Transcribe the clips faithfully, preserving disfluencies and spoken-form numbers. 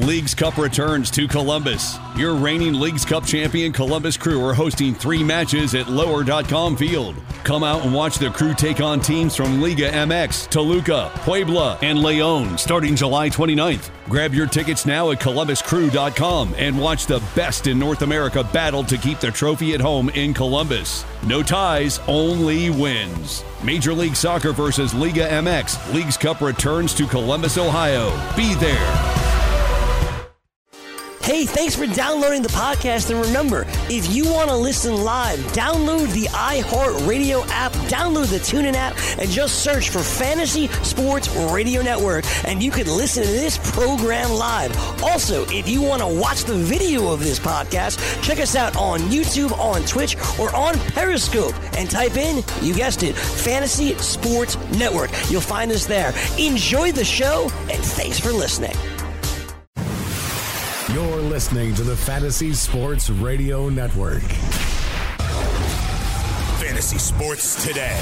Leagues Cup returns to Columbus. Your reigning Leagues Cup champion Columbus Crew are hosting three matches at lower dot com Field. Come out and watch the Crew take on teams from Liga M X, Toluca, Puebla, and León starting July twenty-ninth. Grab your tickets now at columbus crew dot com and watch the best in North America battle to keep the trophy at home in Columbus. No ties, only wins. Major League Soccer versus Liga M X. Leagues Cup returns to Columbus, Ohio. Be there. Hey, thanks for downloading the podcast. And remember, if you want to listen live, download the iHeartRadio app, download the TuneIn app, and just search for Fantasy Sports Radio Network, and you can listen to this program live. Also, if you want to watch the video of this podcast, check us out on YouTube, on Twitch, or on Periscope, and type in, you guessed it, Fantasy Sports Network. You'll find us there. Enjoy the show, and thanks for listening. You're listening to the Fantasy Sports Radio Network. Fantasy Sports Today.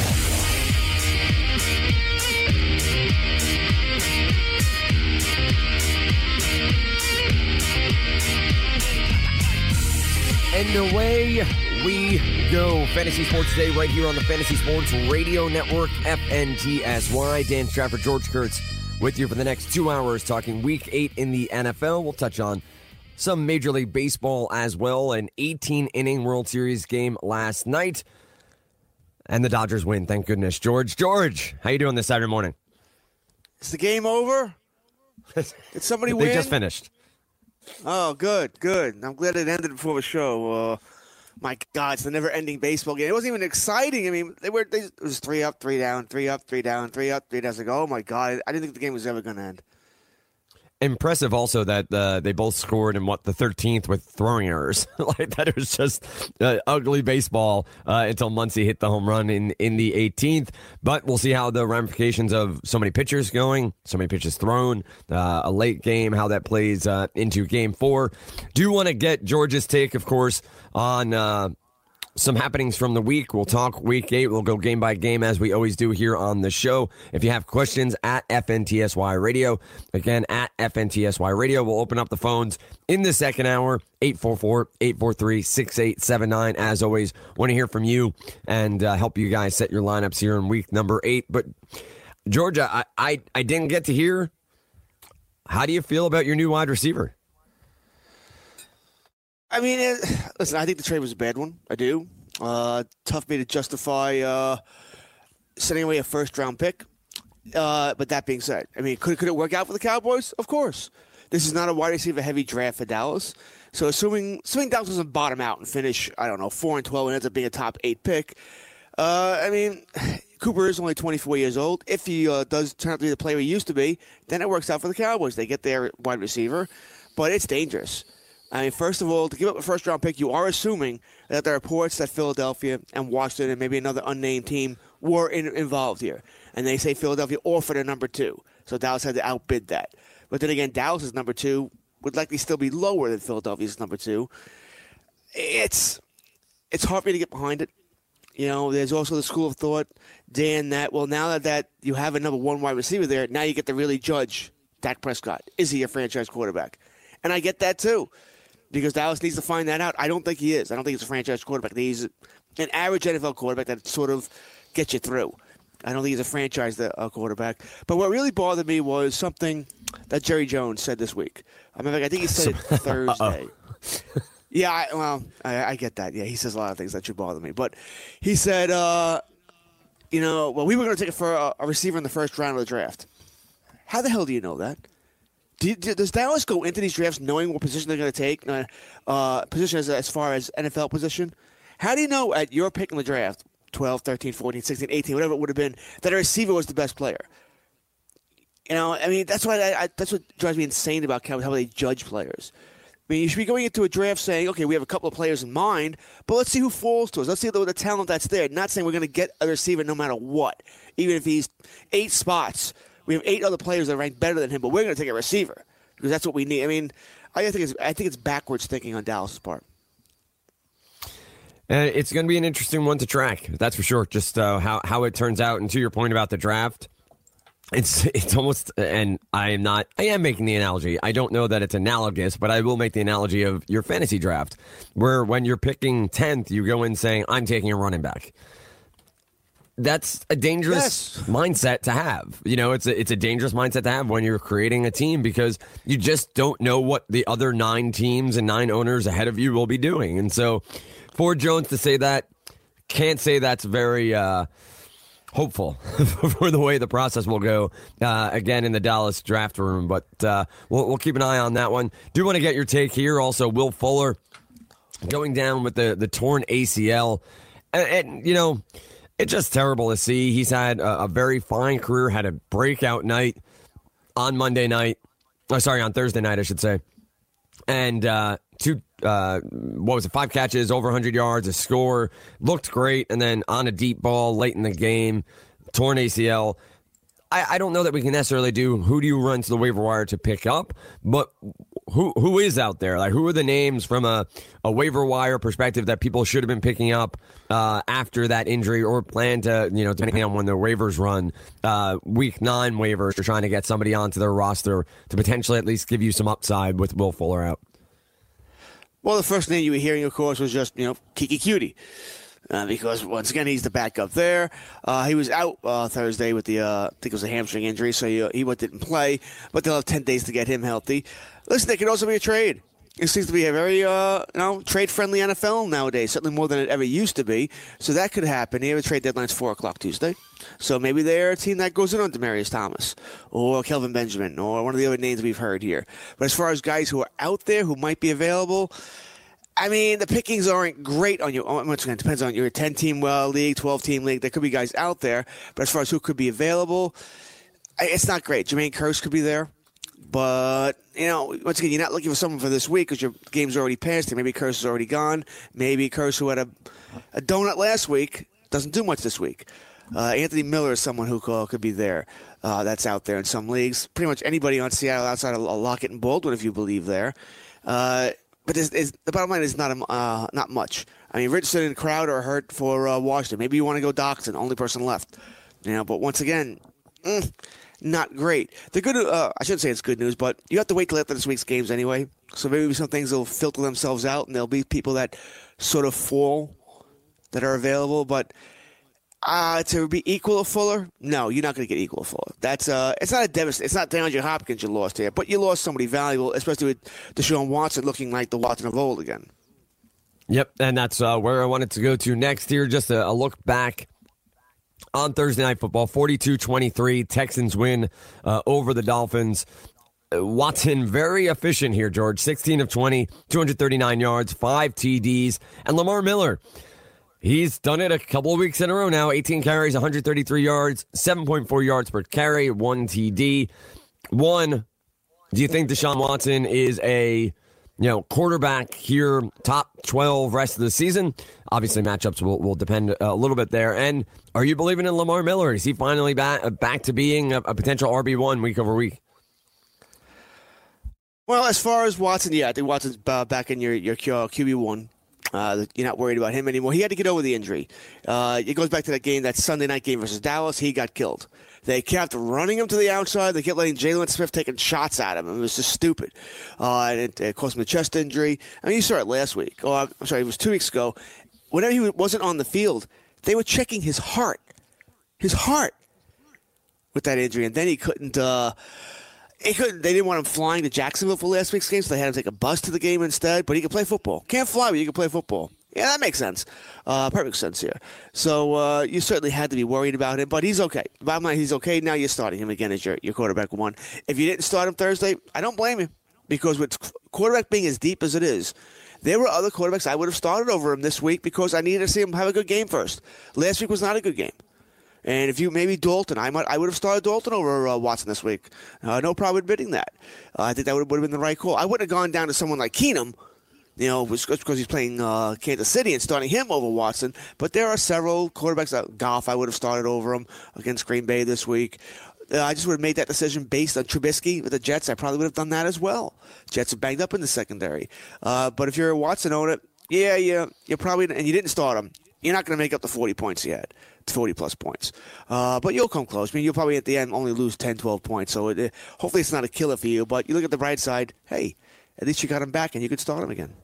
And away we go. Fantasy Sports Today right here on the Fantasy Sports Radio Network, F N T S Y. Dan Strafford, George Kurtz with you for the next two hours talking Week eight in the N F L. We'll touch on some Major League Baseball as well. An eighteen-inning World Series game last night. And the Dodgers win, thank goodness. George, George, how you doing this Saturday morning? Is the game over? Did somebody win? They just finished. Oh, good, good. I'm glad it ended before the show. Uh, my God, it's a never-ending baseball game. It wasn't even exciting. I mean, they were. They, it was three up, three down, three up, three down, three up, three down. I was like, oh, my God. I didn't think the game was ever going to end. Impressive also that uh, they both scored in, what, the thirteenth with throwing errors. Like, that was just uh, ugly baseball uh, until Muncy hit the home run in, in the eighteenth. But we'll see how the ramifications of so many pitchers going, so many pitches thrown, uh, a late game, how that plays uh, into game four. Do want to get George's take, of course, on uh, some happenings from the week. We'll talk week eight. We'll go game by game as we always do here on the show. If you have questions, at F N T S Y Radio. Again, at F N T S Y Radio. We'll open up the phones in the second hour. eight four four, eight four three, six eight seven nine. As always, want to hear from you and uh, help you guys set your lineups here in week number eight. But, Georgia, I, I, I didn't get to hear. How do you feel about your new wide receiver? I mean, it, listen, I think the trade was a bad one. I do. Uh, tough me to justify uh, sending away a first-round pick. Uh, but that being said, I mean, could, could it work out for the Cowboys? Of course. This is not a wide receiver-heavy draft for Dallas. So assuming, assuming Dallas doesn't bottom out and finish, I don't know, four and twelve and ends up being a top eight pick, uh, I mean, Cooper is only twenty-four years old. If he uh, does turn out to be the player he used to be, then it works out for the Cowboys. They get their wide receiver, but it's dangerous. I mean, first of all, to give up a first-round pick, you are assuming that there are reports that Philadelphia and Washington and maybe another unnamed team were in, involved here. And they say Philadelphia offered a number two. So Dallas had to outbid that. But then again, Dallas's number two would likely still be lower than Philadelphia's number two. It's it's hard for me to get behind it. You know, there's also the school of thought, Dan, that, well, now that, that you have a number one wide receiver there, now you get to really judge Dak Prescott. Is he a franchise quarterback? And I get that, too. Because Dallas needs to find that out. I don't think he is. I don't think he's a franchise quarterback. He's an average N F L quarterback that sort of gets you through. I don't think he's a franchise uh, quarterback. But what really bothered me was something that Jerry Jones said this week. I mean, I think he said it Thursday. yeah, I, well, I, I get that. Yeah, he says a lot of things that should bother me. But he said, uh, you know, well, we were going to take it for a, a receiver in the first round of the draft. How the hell do you know that? Do, do, does Dallas go into these drafts knowing what position they're going to take, uh, uh, position as, as far as N F L position? How do you know at your pick in the draft, twelve, thirteen, fourteen, sixteen, eighteen, whatever it would have been, that a receiver was the best player? You know, I mean, that's what I, I, that's what drives me insane about how they judge players. I mean, you should be going into a draft saying, okay, we have a couple of players in mind, but let's see who falls to us. Let's see the, the talent that's there. Not saying we're going to get a receiver no matter what, even if he's eight spots. We have eight other players that rank better than him, but we're going to take a receiver because that's what we need. I mean, I think it's I think it's backwards thinking on Dallas's part. Uh, it's going to be an interesting one to track, that's for sure. Just uh, how how it turns out. And to your point about the draft, It's it's almost, and I am not, I am making the analogy. I don't know that it's analogous, but I will make the analogy of your fantasy draft, where when you're picking tenth, you go in saying, I'm taking a running back. That's a dangerous yes. mindset to have. You know, it's a, it's a dangerous mindset to have when you're creating a team, because you just don't know what the other nine teams and nine owners ahead of you will be doing. And so for Jones to say that, can't say that's very uh, hopeful for the way the process will go uh, again in the Dallas draft room. But uh, we'll, we'll keep an eye on that one. Do want to get your take here. Also, Will Fuller going down with the, the torn A C L. And, and, you know, it's just terrible to see. He's had a, a very fine career, had a breakout night on Monday night. Oh, sorry, on Thursday night, I should say. And uh, two, uh, what was it, five catches, over one hundred yards, a score. Looked great. And then on a deep ball late in the game, torn A C L. I, I don't know that we can necessarily do who do you run to the waiver wire to pick up, but who who is out there? Like, who are the names from a, a waiver wire perspective that people should have been picking up uh, after that injury, or plan to, you know, depending on when the waivers run, uh, week nine waivers, or trying to get somebody onto their roster to potentially at least give you some upside with Will Fuller out? Well, the first name you were hearing, of course, was just, you know, Kiki Cutie. Uh, because, once again, he's the backup there. Uh, he was out uh, Thursday with the, uh, I think it was a hamstring injury, so he, he didn't play. But they'll have ten days to get him healthy. Listen, there could also be a trade. It seems to be a very, uh, you know, trade-friendly N F L nowadays, certainly more than it ever used to be. So that could happen. The trade deadline's four o'clock Tuesday. So maybe they're a team that goes in on Demaryius Thomas or Kelvin Benjamin or one of the other names we've heard here. But as far as guys who are out there who might be available, I mean, the pickings aren't great on you. Once again, it depends on your ten-team well, league, twelve-team league. There could be guys out there. But as far as who could be available, it's not great. Jermaine Kearse could be there. But, you know, once again, you're not looking for someone for this week because your game's already passed. Maybe Kearse is already gone. Maybe Kearse, who had a, a donut last week, doesn't do much this week. Uh, Anthony Miller is someone who could be there. Uh, that's out there in some leagues. Pretty much anybody on Seattle outside of Lockett and Baldwin, if you believe there. Uh But it's, it's, the bottom line is not uh, not much. I mean, Richardson and Crowder are hurt for uh, Washington. Maybe you want to go Doxson, only person left. You know, but once again, mm, not great. The good, uh, I shouldn't say it's good news, but you have to wait till after this week's games anyway. So maybe some things will filter themselves out, and there'll be people that sort of fall that are available. But uh, to be equal to Fuller, no, you're not going to get equal to Fuller. That's uh, it's not a devast- It's not DeAndre Hopkins you lost here, but you lost somebody valuable, especially with Deshaun Watson looking like the Watson of old again. Yep, and that's uh, where I wanted to go to next here. Just a, a look back on Thursday Night Football, forty-two twenty-three, Texans win uh, over the Dolphins. Uh, Watson very efficient here, George. sixteen of twenty, two hundred thirty-nine yards, five T Ds, and Lamar Miller. He's done it a couple of weeks in a row now. eighteen carries, one hundred thirty-three yards, seven point four yards per carry, one T D. One, do you think Deshaun Watson is a, you know, quarterback here, top twelve rest of the season? Obviously, matchups will, will depend a little bit there. And are you believing in Lamar Miller? Is he finally back, back to being a, a potential R B one week over week? Well, as far as Watson, yeah, I think Watson's uh, back in your, your Q B one. Uh, you're not worried about him anymore. He had to get over the injury. Uh, it goes back to that game, that Sunday night game versus Dallas. He got killed. They kept running him to the outside. They kept letting Jalen Smith taking shots at him. It was just stupid. Uh, and it, it caused him a chest injury. I mean, you saw it last week. Oh, I'm sorry, it was two weeks ago. Whenever he wasn't on the field, they were checking his heart. His heart with that injury. And then he couldn't... Uh, He couldn't, they didn't want him flying to Jacksonville for last week's game, so they had him take a bus to the game instead. But he could play football. Can't fly, but you can play football. Yeah, that makes sense. Uh, perfect sense here. So uh, you certainly had to be worried about him, but he's okay. Bottom line, he's okay. Now you're starting him again as your, your quarterback one. If you didn't start him Thursday, I don't blame you. Because with quarterback being as deep as it is, there were other quarterbacks I would have started over him this week because I needed to see him have a good game first. Last week was not a good game. And if you maybe Dalton, I might I would have started Dalton over uh, Watson this week. Uh, no problem admitting that. Uh, I think that would have been the right call. I wouldn't have gone down to someone like Keenum, you know, because he's playing uh, Kansas City and starting him over Watson. But there are several quarterbacks. Uh, Goff, I would have started over him against Green Bay this week. Uh, I just would have made that decision based on Trubisky with the Jets. I probably would have done that as well. Jets are banged up in the secondary. Uh, but if you're a Watson owner, yeah, yeah, you're probably, and you didn't start him. You're not going to make up the forty points you had, forty-plus points. Uh, but you'll come close. I mean, you'll probably at the end only lose ten, twelve points. So it, it, hopefully it's not a killer for you. But you look at the bright side, hey, at least you got him back and you could start him again.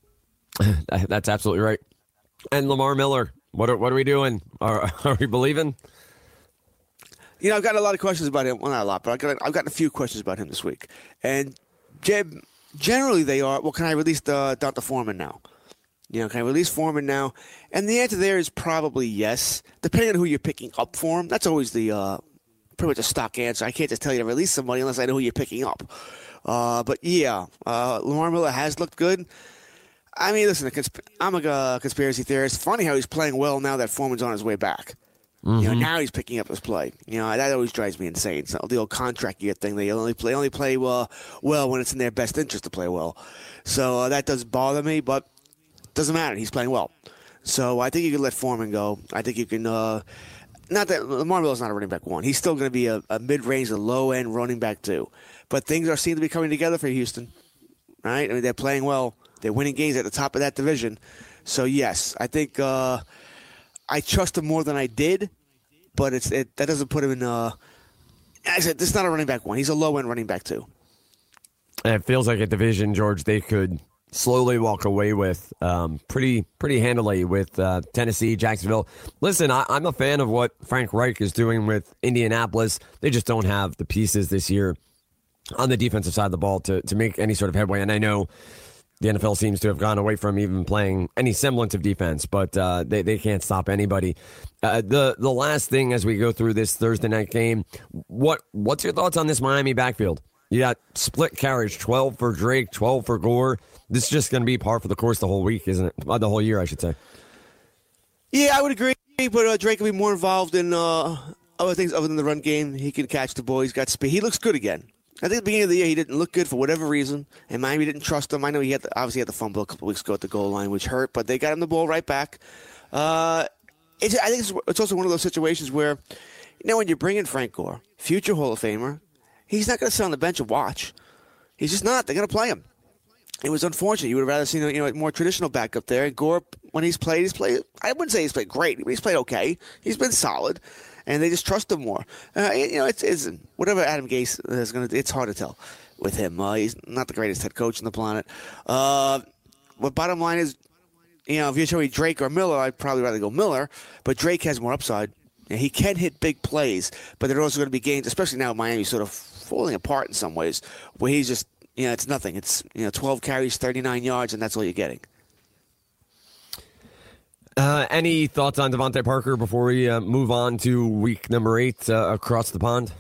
That's absolutely right. And Lamar Miller, what are, what are we doing? Are, are we believing? You know, I've got a lot of questions about him. Well, not a lot, but I've got, I've gotten a few questions about him this week. And Jeb, generally they are, well, can I release the Doctor Foreman now? You know, can I release Foreman now? And the answer there is probably yes, depending on who you're picking up for him. That's always the uh, pretty much a stock answer. I can't just tell you to release somebody unless I know who you're picking up. Uh, but, yeah, uh, Lamar Miller has looked good. I mean, listen, I'm a uh, conspiracy theorist. It's funny how he's playing well now that Foreman's on his way back. Mm-hmm. You know, now he's picking up his play. You know, that always drives me insane. So the old contract year thing, they only play only play well, well when it's in their best interest to play well. So uh, that does bother me, but it doesn't matter. He's playing well. So I think you can let Foreman go. I think you can uh, – not that – Lamar Miller's not a running back one. He's still going to be a, a mid-range, a low-end running back two. But things are seem to be coming together for Houston, right? I mean, they're playing well. They're winning games at the top of that division. So, yes, I think uh, I trust him more than I did, but it's it, that doesn't put him in uh, – I said, this is not a running back one. He's a low-end running back two. And it feels like a division, George, they could slowly walk away with um, pretty pretty handily with uh, Tennessee, Jacksonville. Listen, I, I'm a fan of what Frank Reich is doing with Indianapolis. They just don't have the pieces this year on the defensive side of the ball to, to make any sort of headway. And I know the N F L seems to have gone away from even playing any semblance of defense, but uh, they, they can't stop anybody. Uh, the the last thing as we go through this Thursday night game, what what's your thoughts on this Miami backfield? You got split carriage, twelve for Drake, twelve for Gore. This is just going to be par for the course the whole week, isn't it? Uh, the whole year, I should say. Yeah, I would agree, but uh, Drake will be more involved in uh, other things other than the run game. He can catch the ball. He's got speed. He looks good again. I think at the beginning of the year he didn't look good for whatever reason, and Miami didn't trust him. I know he had the, obviously had the fumble a couple weeks ago at the goal line, which hurt, but they got him the ball right back. Uh, it's, I think it's, it's also one of those situations where, you know, when you bring in Frank Gore, future Hall of Famer, he's not going to sit on the bench and watch. He's just not. They're going to play him. It was unfortunate. You would have rather seen, you know, a more traditional backup there. Gore, when he's played, he's played. I wouldn't say he's played great, but he's played okay. He's been solid, and they just trust him more. Uh, you know, it's, it's whatever Adam Gase is going to. It's hard to tell with him. Uh, he's not the greatest head coach on the planet. Uh, but bottom line is, you know, if you're showing Drake or Miller, I'd probably rather go Miller. But Drake has more upside. And he can hit big plays, but there are also going to be games, especially now Miami's sort of falling apart in some ways, where he's just, you know, it's nothing. It's, you know, twelve carries, thirty-nine yards, and that's all you're getting. Uh, any thoughts on Devontae Parker before we uh, move on to week number eight uh, across the pond?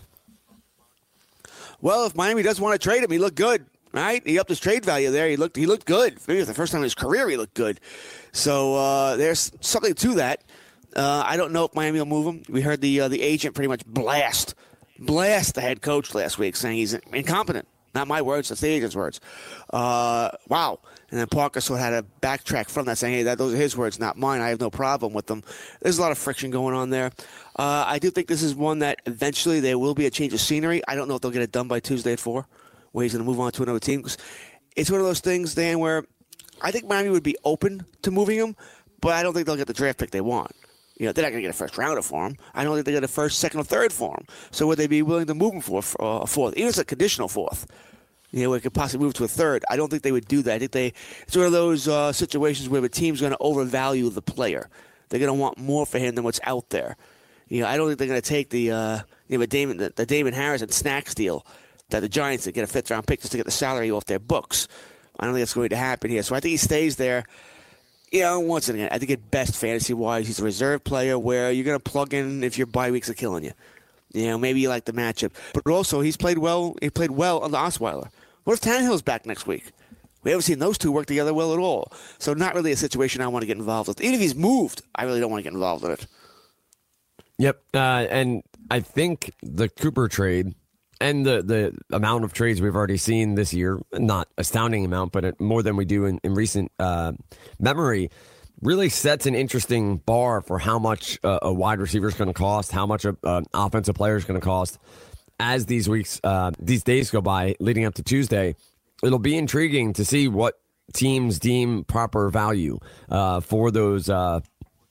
Well, if Miami does want to trade him, he looked good, right? He upped his trade value there. He looked he looked good. Maybe it was the first time in his career he looked good. So uh, there's something to that. Uh, I don't know if Miami will move him. We heard the uh, the agent pretty much blast, blast the head coach last week, saying he's incompetent. Not my words, that's the agent's words. Uh, wow. And then Parker sort of had to backtrack from that, saying, hey, that, those are his words, not mine. I have no problem with them. There's a lot of friction going on there. Uh, I do think this is one that eventually there will be a change of scenery. I don't know if they'll get it done by Tuesday at four, where he's going to move on to another team. It's one of those things, Dan, where I think Miami would be open to moving him, but I don't think they'll get the draft pick they want. You know, they're not going to get a first rounder for him. I don't think they get a first, second, or third for him. So would they be willing to move him for a fourth? Even if it's a conditional fourth, you know, it could possibly move to a third. I don't think they would do that. I think they it's one of those uh, situations where the team's going to overvalue the player. They're going to want more for him than what's out there. You know, I don't think they're going to take the uh, you know, the Damon the, the Damon Harris and Snacks deal that the Giants did, get a fifth round pick just to get the salary off their books. I don't think that's going to happen here. So I think he stays there. You know, once again, I think at best, fantasy-wise, he's a reserve player where you're going to plug in if your bye weeks are killing you. You know, maybe you like the matchup. But also, he's played well He played well under Osweiler. What if Tannehill's back next week? We haven't seen those two work together well at all. So not really a situation I want to get involved with. Even if he's moved, I really don't want to get involved in it. Yep, uh, and I think the Cooper trade and the, the amount of trades we've already seen this year, not astounding amount, but more than we do in, in recent uh, memory, really sets an interesting bar for how much uh, a wide receiver is going to cost, how much an uh, offensive player is going to cost. As these weeks, uh, these days go by, leading up to Tuesday, it'll be intriguing to see what teams deem proper value uh, for those uh,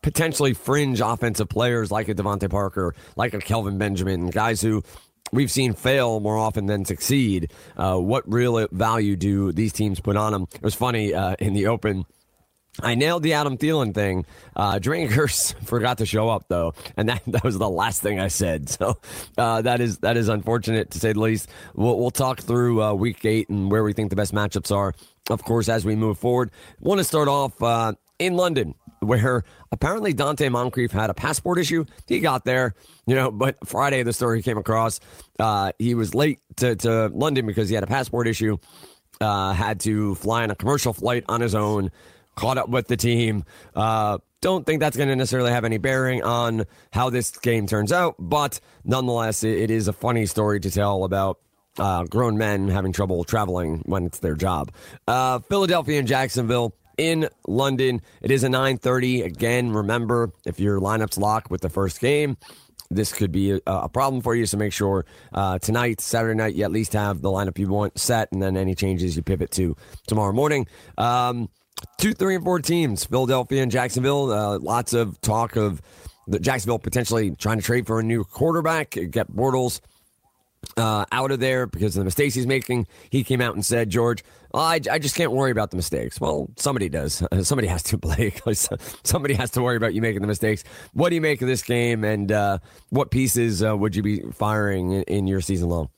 potentially fringe offensive players like a Devontae Parker, like a Kelvin Benjamin, guys who we've seen fail more often than succeed. Uh, what real value do these teams put on them? It was funny uh, in the Open. I nailed the Adam Thielen thing. Uh, Jermaine Kearse forgot to show up, though, and that, that was the last thing I said. So uh, that is that is unfortunate, to say the least. We'll, we'll talk through uh, Week eight and where we think the best matchups are, of course, as we move forward. Want to start off uh, in London, where apparently Dante Moncrief had a passport issue. He got there, you know, but Friday, the story came across, uh, he was late to, to London because he had a passport issue, uh, had to fly on a commercial flight on his own, caught up with the team. Uh, don't think that's going to necessarily have any bearing on how this game turns out, but nonetheless, it, it is a funny story to tell about uh, grown men having trouble traveling when it's their job. Uh, Philadelphia and Jacksonville in London. It is a nine thirty. Again, remember, if your lineup's locked with the first game, this could be a, a problem for you, so make sure uh, tonight, Saturday night, you at least have the lineup you want set, and then any changes you pivot to tomorrow morning. Um, two, three, and four teams, Philadelphia and Jacksonville. Uh, lots of talk of the Jacksonville potentially trying to trade for a new quarterback, get Bortles uh, out of there because of the mistakes he's making. He came out and said, George, I, I just can't worry about the mistakes. Well, somebody does. Somebody has to, Blake. Somebody has to worry about you making the mistakes. What do you make of this game, and uh, what pieces uh, would you be firing in, in your season long?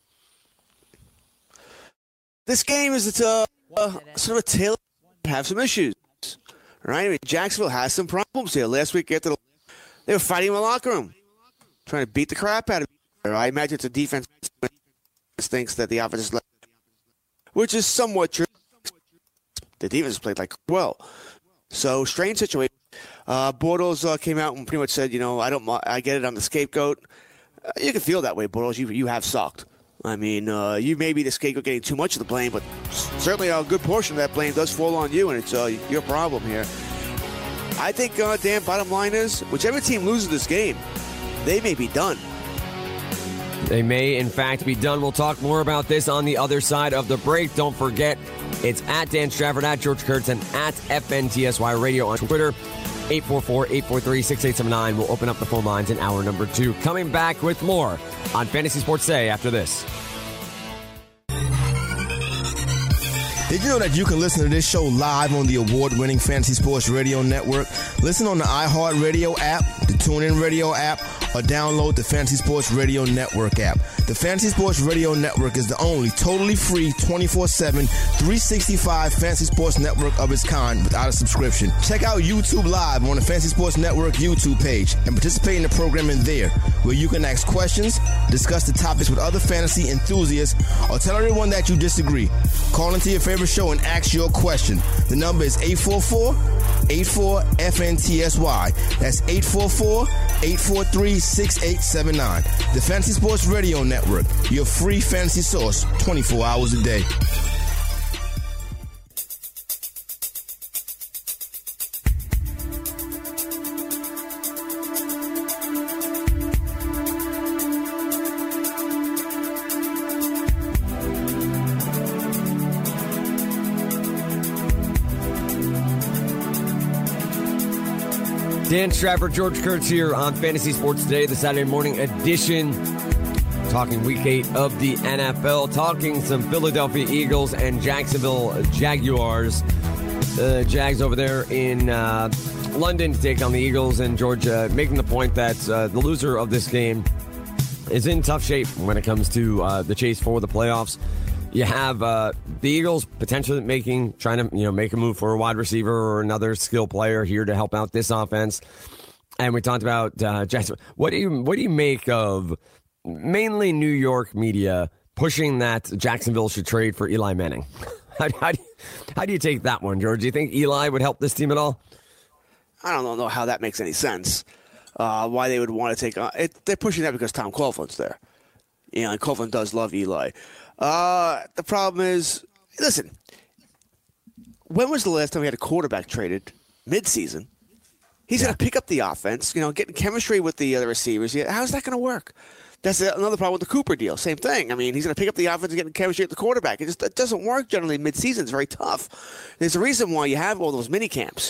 This game is a uh, sort of a tale have some issues, right? I mean, Jacksonville has some problems here. Last week, after the, they were fighting in the locker room, trying to beat the crap out of each other. I imagine it's a defense that thinks that the offense is left, which is somewhat true. The defense played like well, so strange situation. Uh, Bortles uh, came out and pretty much said, you know, I don't, I get it. I'm the scapegoat. Uh, you can feel that way, Bortles. You you have sucked. I mean, uh, you may be the scapegoat getting too much of the blame, but certainly a good portion of that blame does fall on you, and it's uh, your problem here. I think, uh, Dan, bottom line is, whichever team loses this game, they may be done. They may, in fact, be done. We'll talk more about this on the other side of the break. Don't forget, it's at Dan Strafford, at George Kurtz, and at F N T S Y Radio on Twitter. eight four four, eight four three, six eight seven nine. We'll open up the phone lines in hour number two. Coming back with more on Fantasy Sports Today after this. Did you know that you can listen to this show live on the award-winning Fantasy Sports Radio Network? Listen on the iHeartRadio app, the TuneIn Radio app, or download the Fantasy Sports Radio Network app. The Fantasy Sports Radio Network is the only totally free twenty-four seven, three sixty-five Fantasy Sports Network of its kind without a subscription. Check out YouTube Live on the Fantasy Sports Network YouTube page and participate in the programming there, where you can ask questions, discuss the topics with other fantasy enthusiasts, or tell everyone that you disagree. Call into your favorite show and ask your question. The number is eight four four, eight four, F N T S Y. That's eight four four, eight four three, six eight seven nine. The Fantasy Sports Radio Network, your free fantasy source twenty-four hours a day. Dan Strafford, George Kurtz here on Fantasy Sports Today, the Saturday morning edition. Talking week eight of the N F L, talking some Philadelphia Eagles and Jacksonville Jaguars. The Jags over there in uh, London to take on the Eagles, and George uh, making the point that uh, the loser of this game is in tough shape when it comes to uh, the chase for the playoffs. You have uh, the Eagles potentially making, trying to, you know, make a move for a wide receiver or another skill player here to help out this offense. And we talked about uh, Jackson. What do you what do you make of mainly New York media pushing that Jacksonville should trade for Eli Manning? how, how, do you, how do you take that one, George? Do you think Eli would help this team at all? I don't know how that makes any sense. Uh, why they would want to take on it? They're pushing that because Tom Coughlin's there. You know, and Coughlin does love Eli. Uh, the problem is, listen, when was the last time we had a quarterback traded mid-season? He's yeah. going to pick up the offense, you know, getting chemistry with the other receivers. Yeah, how's that going to work? That's another problem with the Cooper deal. Same thing. I mean, he's going to pick up the offense and get chemistry with the quarterback. It just it doesn't work generally mid-season. It's very tough. There's a reason why you have all those mini camps.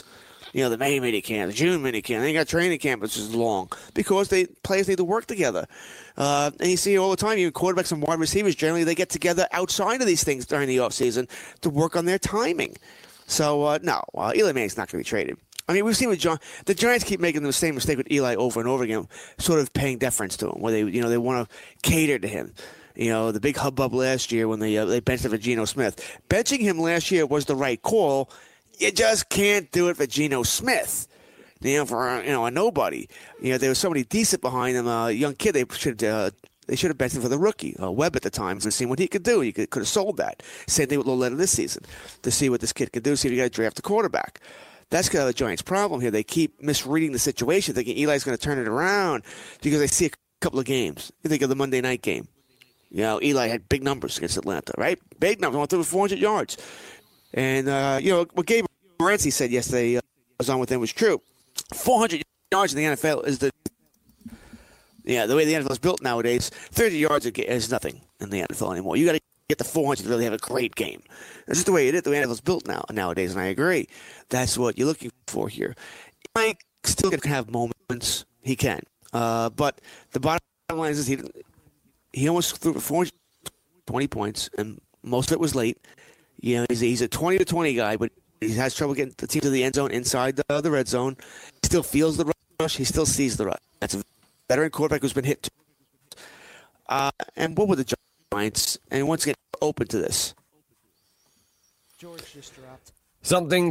You know, the May mini camp, the June mini camp. They got training camp, which is long because they players need to work together. Uh, and you see it all the time. Even quarterbacks and wide receivers, generally, they get together outside of these things during the offseason to work on their timing. So, uh, no, uh, Eli Manning's not going to be traded. I mean, we've seen with John, the Giants keep making the same mistake with Eli over and over again, sort of paying deference to him, where they, you know, they want to cater to him. You know, the big hubbub last year when they uh, they benched him for Geno Smith. Benching him last year was the right call. You just can't do it for Geno Smith. You know, for you know a nobody. You know, there was somebody decent behind him, a young kid. They should uh, they should have benched him for the rookie, uh, Webb at the time, and seen what he could do. He could, could have sold that. Same thing with Loletta this season, to see what this kid can do. See if you got to draft a quarterback. That's kind of the Giants' problem here. They keep misreading the situation, thinking Eli's going to turn it around because they see a couple of games. You think of the Monday night game. You know, Eli had big numbers against Atlanta, right? Big numbers. Went through four hundred yards. And, uh, you know, what Gabe Morency said yesterday, uh, was on with him, was true. four hundred yards in the N F L is the – yeah, the way the N F L is built nowadays, thirty yards is nothing in the N F L anymore. You got to get the four hundred to really have a great game. That's just the way it is. The way the N F L is built now nowadays, and I agree. That's what you're looking for here. Eli still can have moments. He can. Uh, but the bottom line is he didn't – He almost threw for four hundred twenty points, and most of it was late. You know, he's, he's a twenty to twenty guy, but he has trouble getting the team to the end zone inside the, the red zone. He still feels the rush. He still sees the rush. That's a veteran quarterback who's been hit too. Uh, and what were the Giants? And once again, open to this. George just dropped. Something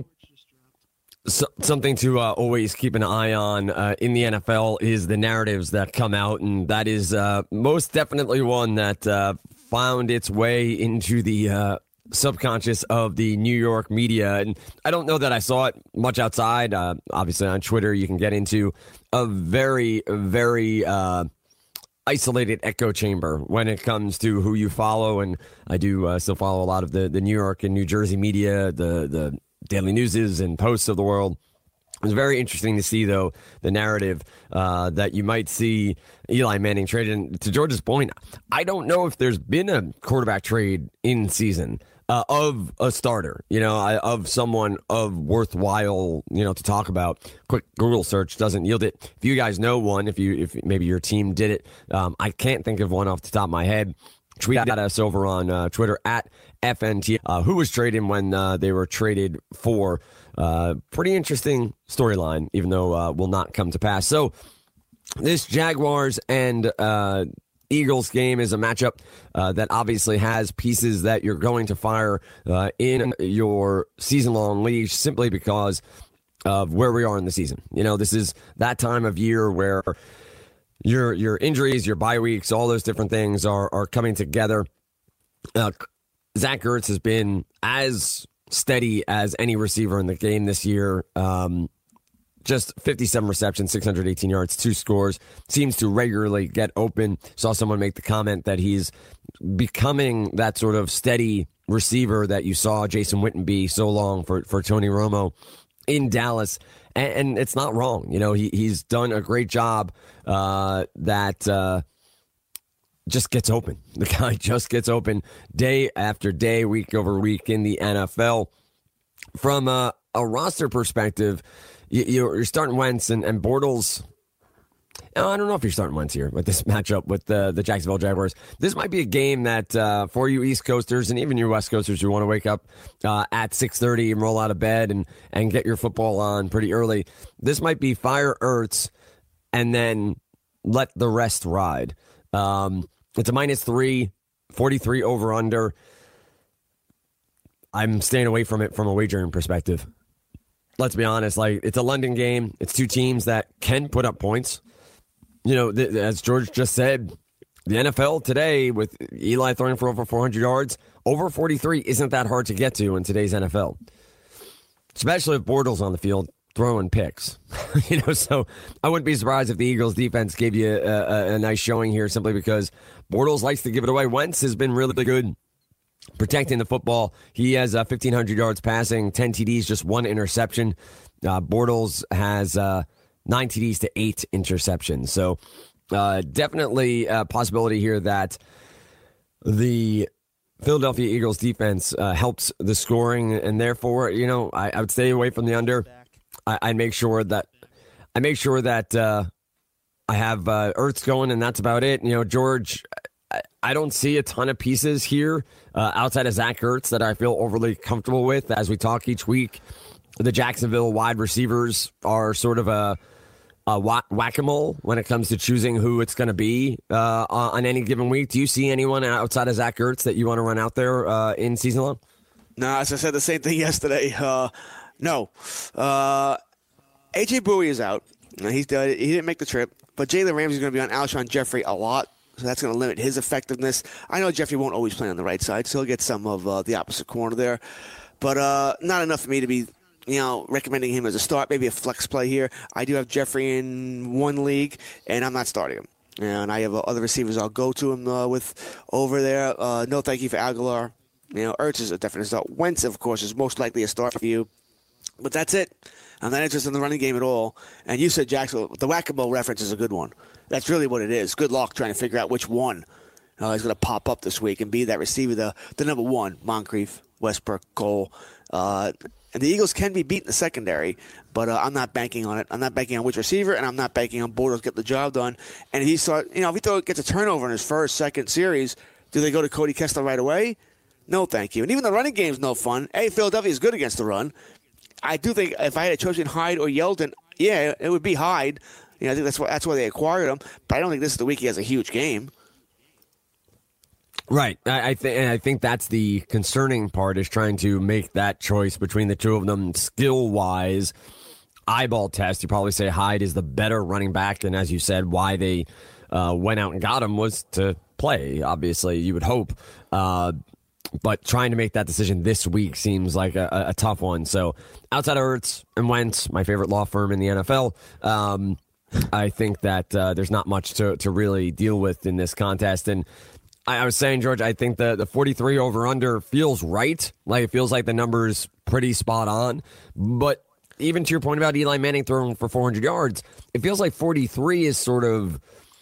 So, something to uh, always keep an eye on uh, in the N F L is the narratives that come out, and that is uh, most definitely one that uh, found its way into the uh, subconscious of the New York media. And I don't know that I saw it much outside. Uh, obviously, on Twitter, you can get into a very, very uh, isolated echo chamber when it comes to who you follow. And I do uh, still follow a lot of the, the New York and New Jersey media, the the Daily Newses and Posts of the world. It was very interesting to see, though, the narrative uh, that you might see Eli Manning traded. And to George's point, I don't know if there's been a quarterback trade in season uh, of a starter, you know, of someone of worthwhile, you know, to talk about. Quick Google search doesn't yield it. If you guys know one, if you if maybe your team did it, um, I can't think of one off the top of my head. Tweet at us over on uh, Twitter at F N T. Uh, who was traded when uh, they were traded for? Uh, pretty interesting storyline, even though uh, will not come to pass. So this Jaguars and uh, Eagles game is a matchup uh, that obviously has pieces that you're going to fire uh, in your season-long league simply because of where we are in the season. You know, this is that time of year where Your your injuries, your bye weeks, all those different things are, are coming together. Uh, Zach Ertz has been as steady as any receiver in the game this year. Um, just fifty-seven receptions, six hundred eighteen yards, two scores. Seems to regularly get open. Saw someone make the comment that he's becoming that sort of steady receiver that you saw Jason Witten be so long for, for Tony Romo in Dallas. And, and it's not wrong. You know, he he's done a great job uh, that uh, just gets open. The guy just gets open day after day, week over week in the N F L. From a, a roster perspective, you, you're starting Wentz and, and Bortles. I don't know if you're starting Wentz here with this matchup with the, the Jacksonville Jaguars. This might be a game that uh, for you East Coasters and even you West Coasters who want to wake up uh, at six thirty and roll out of bed and, and get your football on pretty early, this might be fire Ertz and then let the rest ride. Um, it's a minus three, forty-three over under. I'm staying away from it from a wagering perspective. Let's be honest, like it's a London game. It's two teams that can put up points. You know, th- as George just said, the N F L today with Eli throwing for over four hundred yards, over forty-three isn't that hard to get to in today's N F L. Especially if Bortles on the field throwing picks. you know, so I wouldn't be surprised if the Eagles defense gave you a, a, a nice showing here simply because Bortles likes to give it away. Wentz has been really good protecting the football. He has uh, fifteen hundred yards passing, ten T Ds, just one interception. Uh, Bortles has uh, nine T Ds to eight interceptions. So uh, definitely a possibility here that the Philadelphia Eagles defense uh, helps the scoring, and therefore, you know, I, I would stay away from the under. I, I make sure that I make sure that uh, I have uh, Ertz going, and that's about it. You know, George, I, I don't see a ton of pieces here uh, outside of Zach Ertz that I feel overly comfortable with. As we talk each week, the Jacksonville wide receivers are sort of a, a whack-a-mole when it comes to choosing who it's going to be uh, on any given week. Do you see anyone outside of Zach Ertz that you want to run out there uh, in season long? No, as I said the same thing yesterday. Uh, no. Uh, A J Bowie is out. He's done, he didn't make the trip. But Jalen Ramsey's going to be on Alshon Jeffrey a lot, so that's going to limit his effectiveness. I know Jeffrey won't always play on the right side, so he'll get some of uh, the opposite corner there. But uh, not enough for me to be, you know, recommending him as a start. Maybe a flex play here. I do have Jeffrey in one league, and I'm not starting him. And I have uh, other receivers I'll go to him uh, with over there. Uh, no thank you for Aguilar. You know, Ertz is a definite start. Wentz, of course, is most likely a start for you. But that's it. I'm not interested in the running game at all. And you said, Jackson, the whack-a-mole reference is a good one. That's really what it is. Good luck trying to figure out which one uh, is going to pop up this week and be that receiver, the, the number one, Moncrief, Westbrook, Cole. Uh, and the Eagles can be beat in the secondary, but uh, I'm not banking on it. I'm not banking on which receiver, and I'm not banking on Bortles get the job done. And if he start, you know, if he throw, gets a turnover in his first, second series, do they go to Cody Kessler right away? No, thank you. And even the running game's no fun. Hey, Philadelphia is good against the run. I do think if I had a choice between Hyde or Yeldon, yeah, it would be Hyde. You know, I think that's why that's why they acquired him. But I don't think this is the week he has a huge game. Right. I, I think and I think that's the concerning part is trying to make that choice between the two of them skill wise. Eyeball test, you probably say Hyde is the better running back, and as you said, why they uh, went out and got him was to play. Obviously, you would hope. Uh, But trying to make that decision this week seems like a, a tough one. So outside of Ertz and Wentz, my favorite law firm in the N F L, um, I think that uh, there's not much to, to really deal with in this contest. And I, I was saying, George, I think the, the forty-three over-under feels right. Like it feels like the number's pretty spot on. But even to your point about Eli Manning throwing for four hundred yards, it feels like forty-three is sort of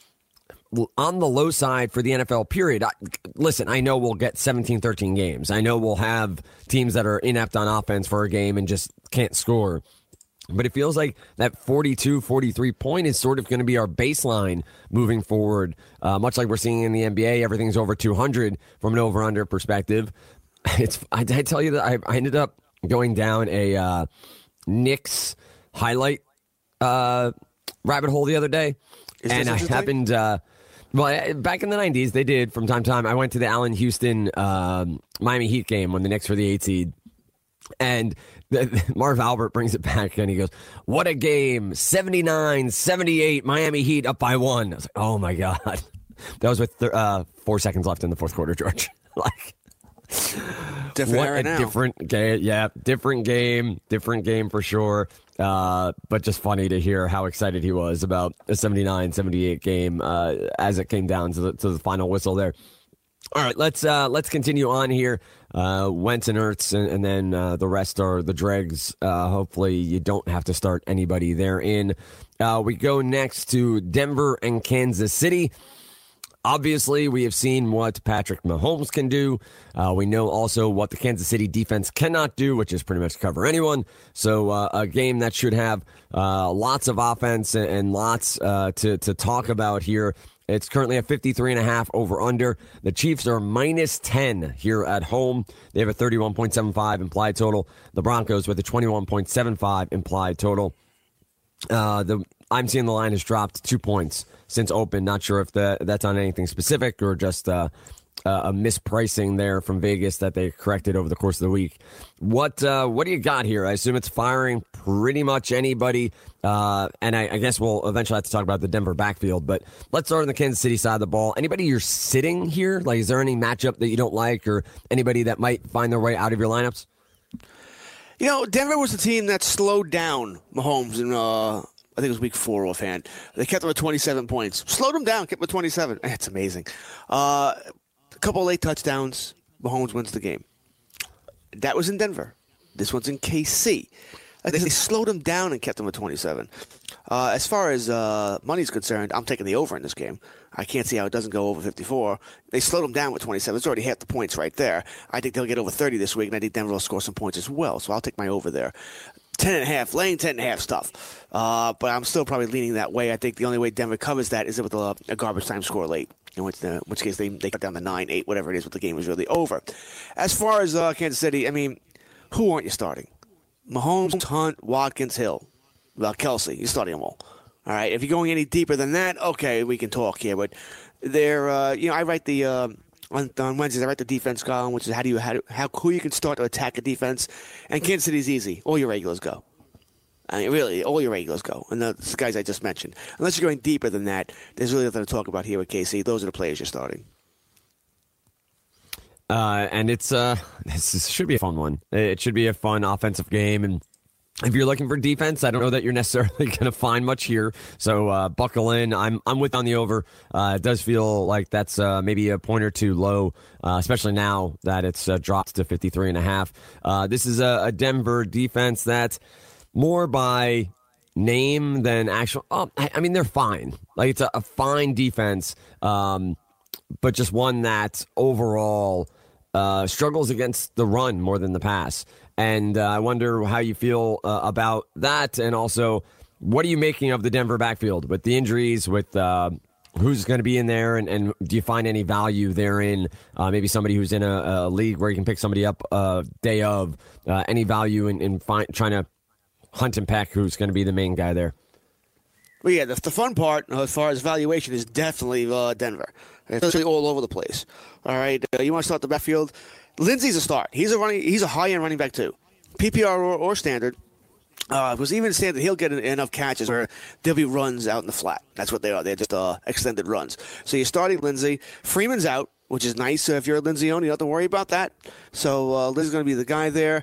on the low side for the N F L period. I, listen, I know we'll get seventeen, thirteen games. I know we'll have teams that are inept on offense for a game and just can't score. But it feels like that forty-two, forty-three point is sort of going to be our baseline moving forward. Uh, much like we're seeing in the N B A, everything's over two hundred from an over-under perspective. It's I, I tell you that I, I ended up going down a uh, Knicks highlight uh, rabbit hole the other day. Is and I happened... Uh, Well, back in the nineties, they did from time to time. I went to the Allen Houston um, Miami Heat game when the Knicks were the eight seed. And the, Marv Albert brings it back and he goes, what a game. seventy-nine seventy-eight, Miami Heat up by one. I was like, oh my God. That was with th- uh, four seconds left in the fourth quarter, George. Like, different what era a now. different game. Yeah, different game. Different game for sure. Uh, but just funny to hear how excited he was about a seventy-nine seventy-eight game uh, as it came down to the, to the final whistle there. All right, let's uh, let's continue on here. Uh, Wentz and Ertz, and, and then uh, the rest are the dregs. Uh, hopefully you don't have to start anybody therein. Uh, we go next to Denver and Kansas City. Obviously, we have seen what Patrick Mahomes can do. Uh, we know also what the Kansas City defense cannot do, which is pretty much cover anyone. So uh, a game that should have uh, lots of offense and, and lots uh, to, to talk about here. It's currently at fifty-three and a half over under. The Chiefs are minus ten here at home. They have a thirty-one point seven five implied total. The Broncos with a twenty-one point seven five implied total. Uh, the I'm seeing the line has dropped two points since open. Not sure if the, that's on anything specific or just uh, uh, a mispricing there from Vegas that they corrected over the course of the week. What uh, what do you got here? I assume it's firing pretty much anybody. Uh, and I, I guess we'll eventually have to talk about the Denver backfield. But let's start on the Kansas City side of the ball. Anybody you're sitting here? Like, is there any matchup that you don't like or anybody that might find their way out of your lineups? You know, Denver was the team that slowed down Mahomes in, uh, I think it was week four offhand. They kept him at twenty-seven points. Slowed him down, kept him at twenty-seven. That's amazing. Uh, a couple of late touchdowns. Mahomes wins the game. That was in Denver. This one's in K C. They slowed him down and kept him at twenty-seven. Uh, as far as uh, money's concerned, I'm taking the over in this game. I can't see how it doesn't go over fifty-four. They slowed him down with twenty-seven. It's already half the points right there. I think they'll get over thirty this week, and I think Denver will score some points as well. So I'll take my over there. ten and a half, laying ten and a half stuff. Uh, but I'm still probably leaning that way. I think the only way Denver covers that is with a, a garbage time score late. In which, uh, which case they they cut down to nine, eight, whatever it is, but the game is really over. As far as uh, Kansas City, I mean, who aren't you starting? Mahomes, Hunt, Watkins, Hill. Well, Kelsey, you're starting them all. All right. If you're going any deeper than that, okay, we can talk here. But they're, uh, you know, I write the uh, on, on Wednesdays. I write the defense column, which is how do you how, do, how who you can start to attack a defense. And Kansas City's easy. All your regulars go. I mean, really, all your regulars go. And the, the guys I just mentioned. Unless you're going deeper than that, there's really nothing to talk about here with K C. Those are the players you're starting. Uh, and it's uh, this should be a fun one. It should be a fun offensive game. And if you're looking for defense, I don't know that you're necessarily going to find much here. So uh, buckle in. I'm I'm with on the over. Uh, it does feel like that's uh, maybe a point or two low, uh, especially now that it's uh, dropped to fifty-three and a half. Uh, this is a, a Denver defense that more by name than actual. Oh, I, I mean, they're fine. Like it's a, a fine defense, um, but just one that overall uh, struggles against the run more than the pass. And uh, I wonder how you feel uh, about that. And also, what are you making of the Denver backfield with the injuries, with uh, who's going to be in there? And, and do you find any value therein? Uh, maybe somebody who's in a, a league where you can pick somebody up uh, day of. Uh, any value in, in find, trying to hunt and peck who's going to be the main guy there? Well, yeah, the, the fun part as far as valuation is definitely uh, Denver. It's really all over the place. All right, uh, you want to start the backfield? Lindsey's a start. He's a running. He's a high-end running back too, P P R or, or standard. Uh, because even standard, he'll get enough catches where there'll be runs out in the flat. That's what they are. They're just uh, extended runs. So you're starting Lindsey. Freeman's out, which is nice. So if you're a Lindsey owner, you don't have to worry about that. So uh, Lindsey's going to be the guy there.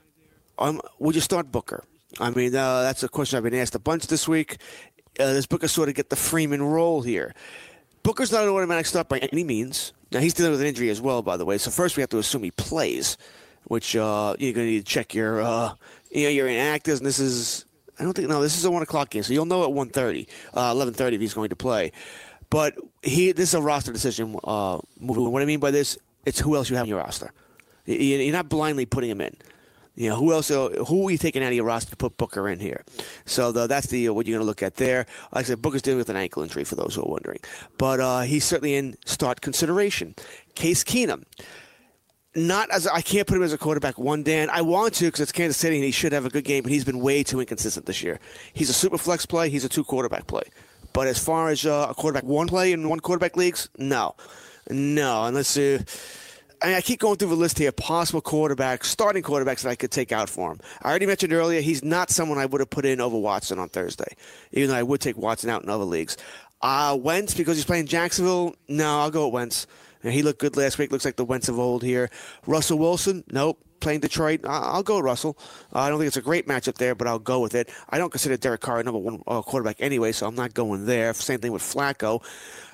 Um, would you start Booker? I mean, uh, that's a question I've been asked a bunch this week. Uh, does Booker sort of get the Freeman role here? Booker's not an automatic start by any means. Now, he's dealing with an injury as well, by the way. So first we have to assume he plays, which uh, you're going to need to check your, uh, you know, your inactives. And this is, I don't think, no, this is a one o'clock game. So you'll know at one thirty, uh, eleven thirty if he's going to play. But he, this is a roster decision. Uh, what I mean by this, it's who else you have in your roster. You're not blindly putting him in. You know, who else? Who are you taking out of your roster to put Booker in here? So the, that's the what you're going to look at there. Like I said, Booker's dealing with an ankle injury for those who are wondering, but uh, he's certainly in start consideration. Case Keenum, not as I can't put him as a quarterback one, Dan. I want to because it's Kansas City and he should have a good game, but he's been way too inconsistent this year. He's a super flex play. He's a two quarterback play. But as far as uh, a quarterback one play in one quarterback leagues, no, no, unless. Uh, I, mean, I keep going through the list here, possible quarterbacks, starting quarterbacks that I could take out for him. I already mentioned earlier, he's not someone I would have put in over Watson on Thursday, even though I would take Watson out in other leagues. Uh, Wentz, because he's playing Jacksonville, no, I'll go with Wentz. He looked good last week, looks like the Wentz of old here. Russell Wilson, nope. Playing Detroit, I'll go with Russell. Uh, I don't think it's a great matchup there, but I'll go with it. I don't consider Derek Carr a number one uh, quarterback anyway, so I'm not going there. Same thing with Flacco.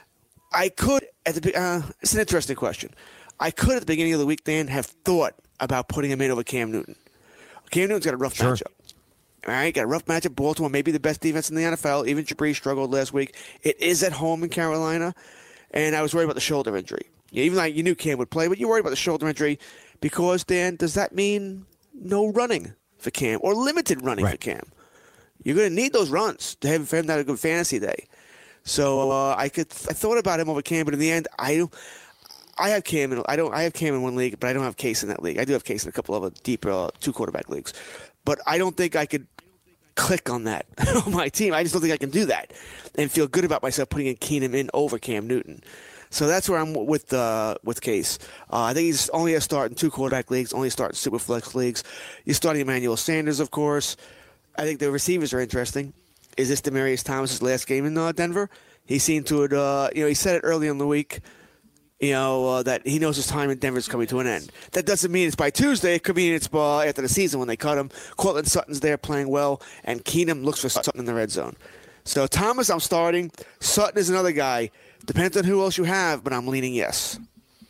I could, at the uh, it's an interesting question. I could, at the beginning of the week, Dan, have thought about putting him in over Cam Newton. Cam Newton's got a rough sure. matchup. All right, got a rough matchup. Baltimore, maybe the best defense in the N F L. Even Jabri struggled last week. It is at home in Carolina, and I was worried about the shoulder injury. Even though you knew Cam would play, but you're worried about the shoulder injury because, Dan, does that mean no running for Cam or limited running right. for Cam? You're going to need those runs to have him have a good fantasy day. So uh, I could I thought about him over Cam, but in the end, I I have Cam in I don't I have Cam in one league, but I don't have Case in that league. I do have Case in a couple of other deeper uh, two quarterback leagues, but I don't think I could click on that on my team. I just don't think I can do that and feel good about myself putting in Keenum in over Cam Newton. So that's where I'm with uh, with Case. Uh, I think he's only a start in two quarterback leagues, only a start in super flex leagues. You're starting Emmanuel Sanders, of course. I think the receivers are interesting. Is this Demaryius Thomas's last game in uh, Denver? He seemed to, uh, you know, he said it early in the week, you know, uh, that he knows his time in Denver is coming to an end. That doesn't mean it's by Tuesday. It could mean it's uh, after the season when they cut him. Cortland Sutton's there playing well, and Keenum looks for Sutton in the red zone. So Thomas, I'm starting. Sutton is another guy. Depends on who else you have, but I'm leaning yes.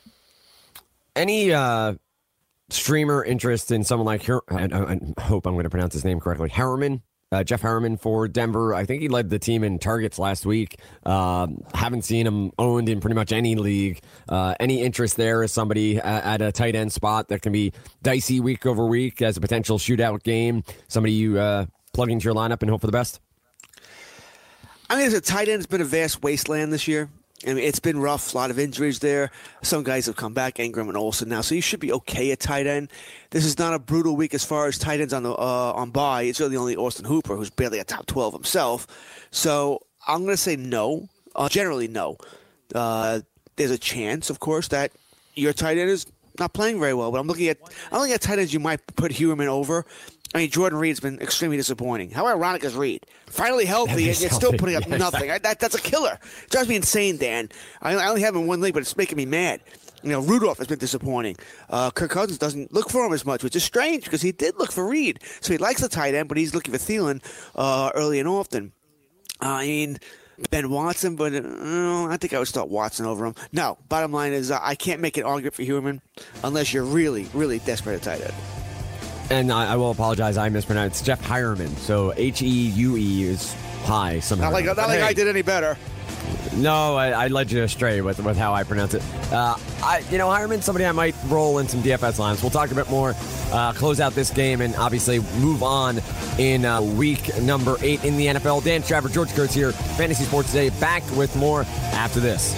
Any uh, streamer interest in someone like, Her- I, I hope I'm going to pronounce his name correctly, Herman? Uh, Jeff Harriman for Denver. I think he led the team in targets last week. Uh, haven't seen him owned in pretty much any league. Uh, any interest there as somebody at, at a tight end spot that can be dicey week over week as a potential shootout game? Somebody you uh, plug into your lineup and hope for the best? I mean, as a tight end, it's been a vast wasteland this year. I mean, it's been rough. A lot of injuries there. Some guys have come back, Ingram and Olsen now, so you should be okay at tight end. This is not a brutal week as far as tight ends on the uh, on bye. It's really only Austin Hooper, who's barely a top twelve himself. So I'm going to say no. Uh, generally, no. Uh, there's a chance, of course, that your tight end is not playing very well. But I'm looking at I'm looking at tight ends you might put Heuerman over. I mean, Jordan Reed's been extremely disappointing. How ironic is Reed? Finally healthy, and yet still putting up yeah, nothing. I, that, that's a killer. It drives me insane, Dan. I, I only have him in one league, but it's making me mad. You know, Rudolph has been disappointing. Uh, Kirk Cousins doesn't look for him as much, which is strange because he did look for Reed. So he likes the tight end, but he's looking for Thielen uh, early and often. Uh, I mean, Ben Watson, but uh, I think I would start Watson over him. No, bottom line is uh, I can't make an argument for Heuerman unless you're really, really desperate at tight end. And I, I will apologize, I mispronounced. It's Jeff Hireman. So H E U E is high somehow. Not like, not like hey. I did any better. No, I, I led you astray with with how I pronounce it. Uh, I, you know, Hireman, somebody I might roll in some D F S lines. We'll talk a bit more, uh, close out this game, and obviously move on in uh, week number eight in the N F L. Dan Straver, George Kurtz here, Fantasy Sports Today. Back with more after this.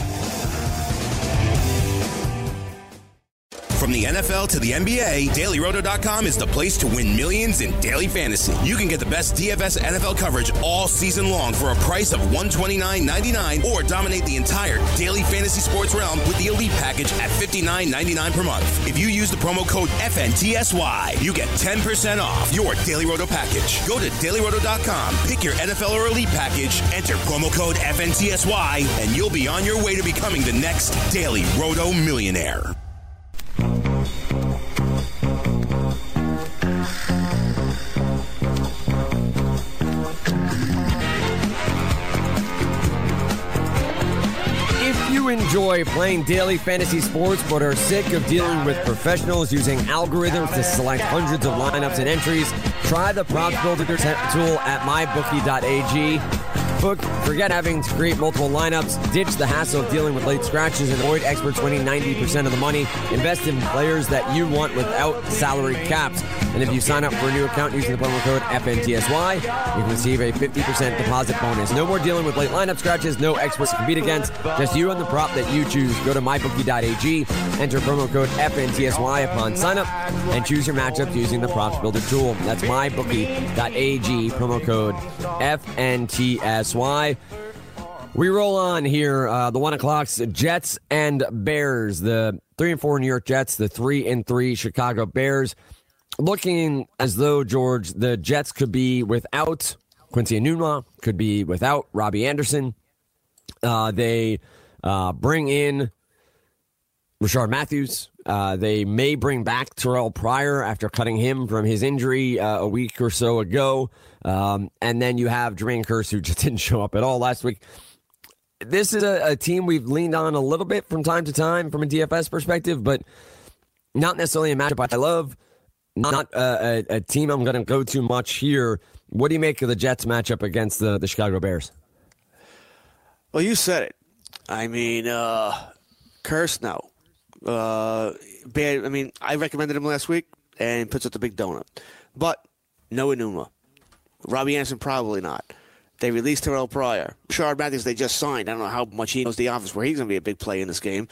From the N F L to the N B A, Daily Roto dot com is the place to win millions in daily fantasy. You can get the best D F S N F L coverage all season long for a price of one hundred twenty-nine ninety-nine, or dominate the entire daily fantasy sports realm with the Elite package at fifty-nine ninety-nine per month. If you use the promo code F N T S Y, you get ten percent off your Daily Roto package. Go to Daily Roto dot com, pick your N F L or Elite package, enter promo code F N T S Y, and you'll be on your way to becoming the next Daily Roto millionaire. If you enjoy playing daily fantasy sports but are sick of dealing with professionals using algorithms to select hundreds of lineups and entries, try the Props Builder tool at my bookie dot a g. Book, forget having to create multiple lineups, ditch the hassle of dealing with late scratches, and avoid experts winning ninety percent of the money. Invest in players that you want without salary caps. And if you sign up for a new account using the promo code F N T S Y, you can receive a fifty percent deposit bonus. No more dealing with late lineup scratches, no experts to compete against, just you and the prop that you choose. Go to my bookie dot a g, enter promo code F N T S Y upon sign up, and choose your matchups using the Props Builder tool. That's my bookie dot a g, promo code F N T S Y. We roll on here. Uh, the one o'clocks, Jets and Bears. The three and four New York Jets, the three and three Chicago Bears. Looking as though, George, the Jets could be without Quincy Enunwa, could be without Robbie Anderson. Uh, they uh, bring in Rashard Matthews. Uh, they may bring back Terrell Pryor after cutting him from his injury uh, a week or so ago. Um, and then you have Jermaine Kearse, who just didn't show up at all last week. This is a, a team we've leaned on a little bit from time to time from a D F S perspective, but not necessarily a matchup I love. Not a, a, a team I'm going to go to much here. What do you make of the Jets matchup against the, the Chicago Bears? Well, you said it. I mean, uh, Kearse, no. Uh, bad. I mean, I recommended him last week, and he puts up the big donut. But no Enunwa. Robbie Anderson, probably not. They released Terrell Pryor. Rashard Matthews, they just signed. I don't know how much he knows the office where he's going to be a big play in this game.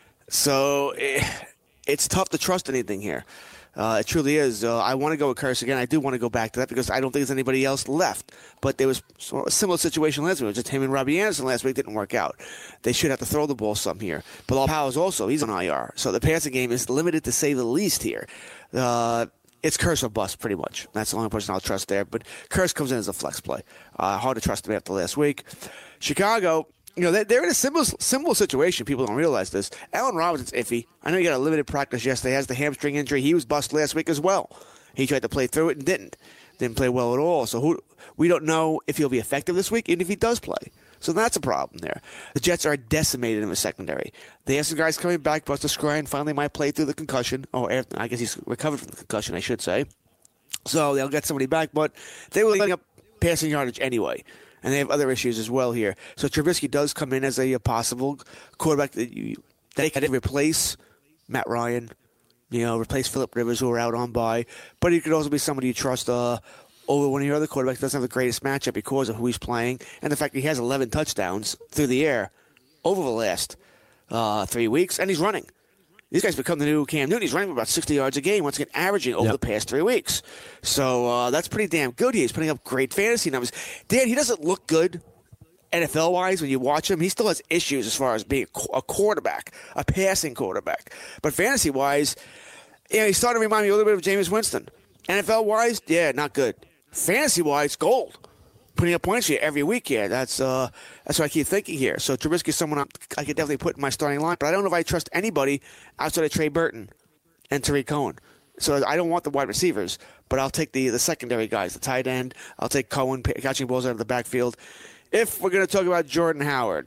So it, it's tough to trust anything here. Uh, it truly is. Uh, I want to go with Kearse again. I do want to go back to that because I don't think there's anybody else left. But there was a similar situation last week. It was just him and Robbie Anderson last week. Didn't work out. They should have to throw the ball some here. Bilal Powell's also, he's on I R. So the passing game is limited to say the least here. Uh, it's Kearse or bust, pretty much. That's the only person I'll trust there. But Kearse comes in as a flex play. Uh, hard to trust him after last week. Chicago, you know, they're in a similar, similar situation. People don't realize this. Allen Robinson's iffy. I know he got a limited practice yesterday. He has the hamstring injury. He was bust last week as well. He tried to play through it and didn't. Didn't play well at all. So who, we don't know if he'll be effective this week, even if he does play. So that's a problem there. The Jets are decimated in the secondary. They have some guys coming back. Buster Skrine finally might play through the concussion. Or I guess he's recovered from the concussion, I should say. So they'll get somebody back. But they were letting up passing yardage anyway. And they have other issues as well here. So Trubisky does come in as a, a possible quarterback that you they can replace Matt Ryan, you know, replace Phillip Rivers, who are out on bye. But he could also be somebody you trust uh, over one of your other quarterbacks. Doesn't have the greatest matchup because of who he's playing and the fact that he has eleven touchdowns through the air over the last uh, three weeks, and he's running. These guys become the new Cam Newton. He's running about sixty yards a game, once again, averaging over yep. the past three weeks. So uh, that's pretty damn good. He's putting up great fantasy numbers. Dan, he doesn't look good N F L-wise when you watch him. He still has issues as far as being a quarterback, a passing quarterback. But fantasy-wise, you know, he's starting to remind me a little bit of Jameis Winston. N F L-wise, yeah, not good. Fantasy-wise, gold. Putting up points here every week here. That's uh, that's what I keep thinking here. So Trubisky is someone I'm, I could definitely put in my starting line, but I don't know if I trust anybody outside of Trey Burton and Tariq Cohen. So I don't want the wide receivers, but I'll take the, the secondary guys, the tight end. I'll take Cohen catching balls out of the backfield. If we're going to talk about Jordan Howard,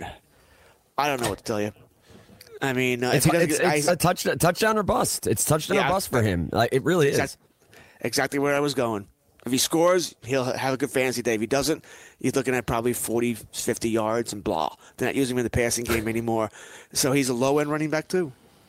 I don't know what to tell you. I mean, uh, it's, it's, get, it's I, a touch, touchdown or bust. It's touchdown yeah, or bust for him. Like, it really is. Exactly, exactly where I was going. If he scores, he'll have a good fantasy day. If he doesn't, he's looking at probably forty, fifty yards and blah. They're not using him in the passing game anymore. So he's a low-end running back too.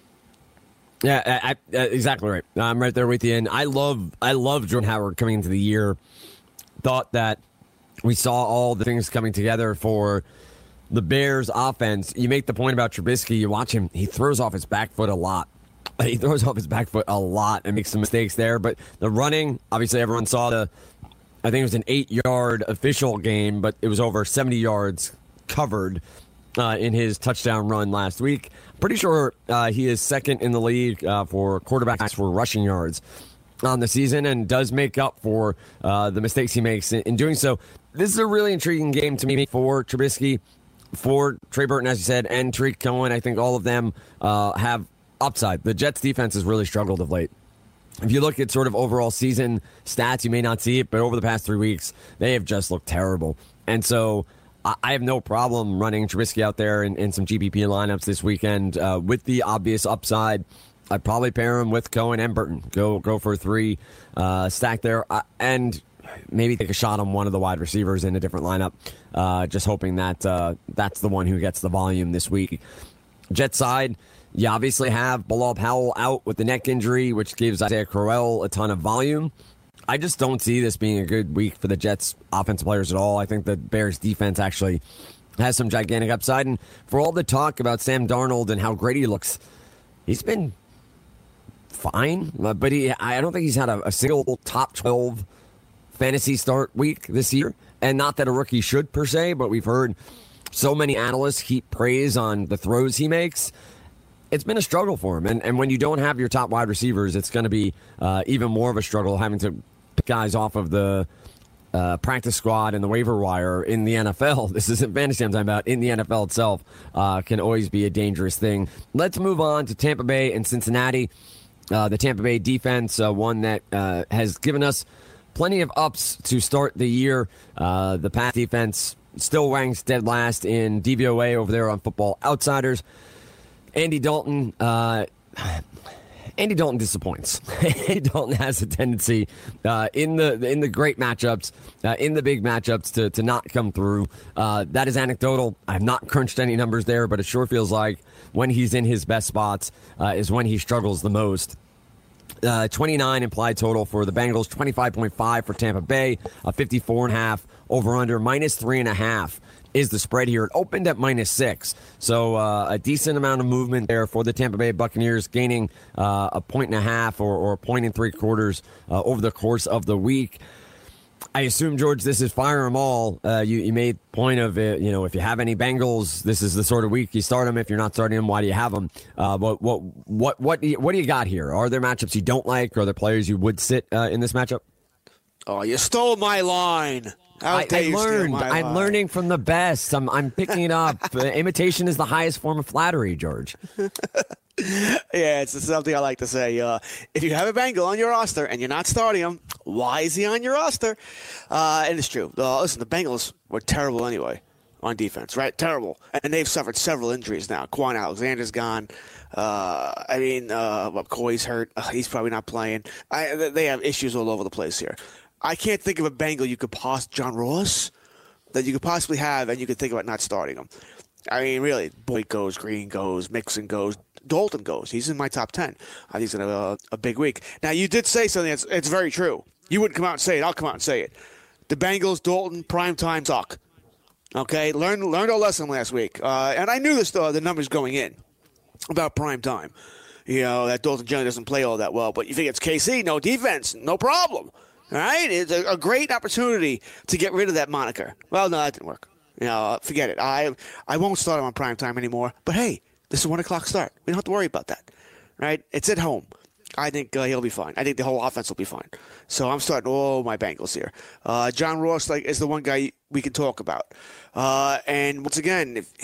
Yeah, I, I, exactly right. I'm right there with you. And I love, I love Jordan Howard coming into the year. Thought that we saw all the things coming together for the Bears offense. You make the point about Trubisky. You watch him. He throws off his back foot a lot. He throws off his back foot a lot and makes some mistakes there. But the running, obviously everyone saw the, I think it was an eight-yard official game, but it was over seventy yards covered uh, in his touchdown run last week. Pretty sure uh, he is second in the league uh, for quarterbacks for rushing yards on the season and does make up for uh, the mistakes he makes in, in doing so. This is a really intriguing game to me for Trubisky, for Trey Burton, as you said, and Tariq Cohen. I think all of them uh, have upside. The Jets defense has really struggled of late. If you look at sort of overall season stats, you may not see it, but over the past three weeks, they have just looked terrible. And so I, I have no problem running Trubisky out there in, in some G P P lineups this weekend uh, with the obvious upside. I'd probably pair him with Cohen and Burton. Go go for a three uh, stack there. Uh, and maybe take a shot on one of the wide receivers in a different lineup, uh, just hoping that uh, that's the one who gets the volume this week. Jet side, you obviously have Bilal Powell out with the neck injury, which gives Isaiah Crowell a ton of volume. I just don't see this being a good week for the Jets offensive players at all. I think the Bears defense actually has some gigantic upside. And for all the talk about Sam Darnold and how great he looks, he's been fine, but he I don't think he's had a, a single top twelve fantasy start week this year. And not that a rookie should per se, but we've heard so many analysts heap praise on the throws he makes. It's been a struggle for him. And, and when you don't have your top wide receivers, it's going to be uh, even more of a struggle having to pick guys off of the uh, practice squad and the waiver wire in the N F L. This isn't fantasy I'm talking about. In the N F L itself uh, can always be a dangerous thing. Let's move on to Tampa Bay and Cincinnati. Uh, the Tampa Bay defense, uh, one that uh, has given us plenty of ups to start the year. Uh, the pass defense still ranks dead last in D V O A over there on Football Outsiders. Andy Dalton, uh, Andy Dalton disappoints. Andy Dalton has a tendency uh, in the in the great matchups, uh, in the big matchups, to to not come through. Uh, that is anecdotal. I have not crunched any numbers there, but it sure feels like when he's in his best spots uh, is when he struggles the most. Uh, twenty-nine implied total for the Bengals, twenty-five point five for Tampa Bay, a fifty-four and a half over under, minus three and a half is the spread here. It opened at minus six, so uh, a decent amount of movement there for the Tampa Bay Buccaneers, gaining uh, a point and a half or, or a point and three quarters uh, over the course of the week. I assume, George, this is fire them all. Uh, you, you made point of it. You know, if you have any Bengals, this is the sort of week you start them. If you're not starting them, why do you have them? Uh, what what what what do you, what do you got here? Are there matchups you don't like? Are there players you would sit uh, in this matchup? Oh, you stole my line. I, I learned. I'm line. learning from the best. I'm I'm picking it up. uh, imitation is the highest form of flattery, George. Yeah, it's something I like to say. Uh, if you have a Bengal on your roster and you're not starting him, why is he on your roster? Uh, and it's true. Uh, listen, the Bengals were terrible anyway on defense, right? Terrible. And they've suffered several injuries now. Quan Alexander's gone. Uh, I mean, uh, McCoy's hurt. Uh, he's probably not playing. I, they have issues all over the place here. I can't think of a Bengal you could possibly, John Ross, that you could possibly have and you could think about not starting him. I mean, really, Boyd goes, Green goes, Mixon goes, Dalton goes. He's in my top ten. I think he's going to have a, a big week. Now, you did say something that's it's very true. You wouldn't come out and say it. I'll come out and say it. The Bengals, Dalton, primetime suck. Okay? Learned, learned our lesson last week. Uh, and I knew this, uh, the numbers going in about primetime. You know, that Dalton generally doesn't play all that well. But you think it's K C, no defense, no problem. All right? It's a, a great opportunity to get rid of that moniker. Well, no, that didn't work. You know, forget it. I I won't start him on primetime anymore. But, hey, this is a one o'clock start. We don't have to worry about that. Right? It's at home. I think uh, he'll be fine. I think the whole offense will be fine. So I'm starting all my Bengals here. Uh, John Ross like is the one guy we can talk about. Uh, and once again, if,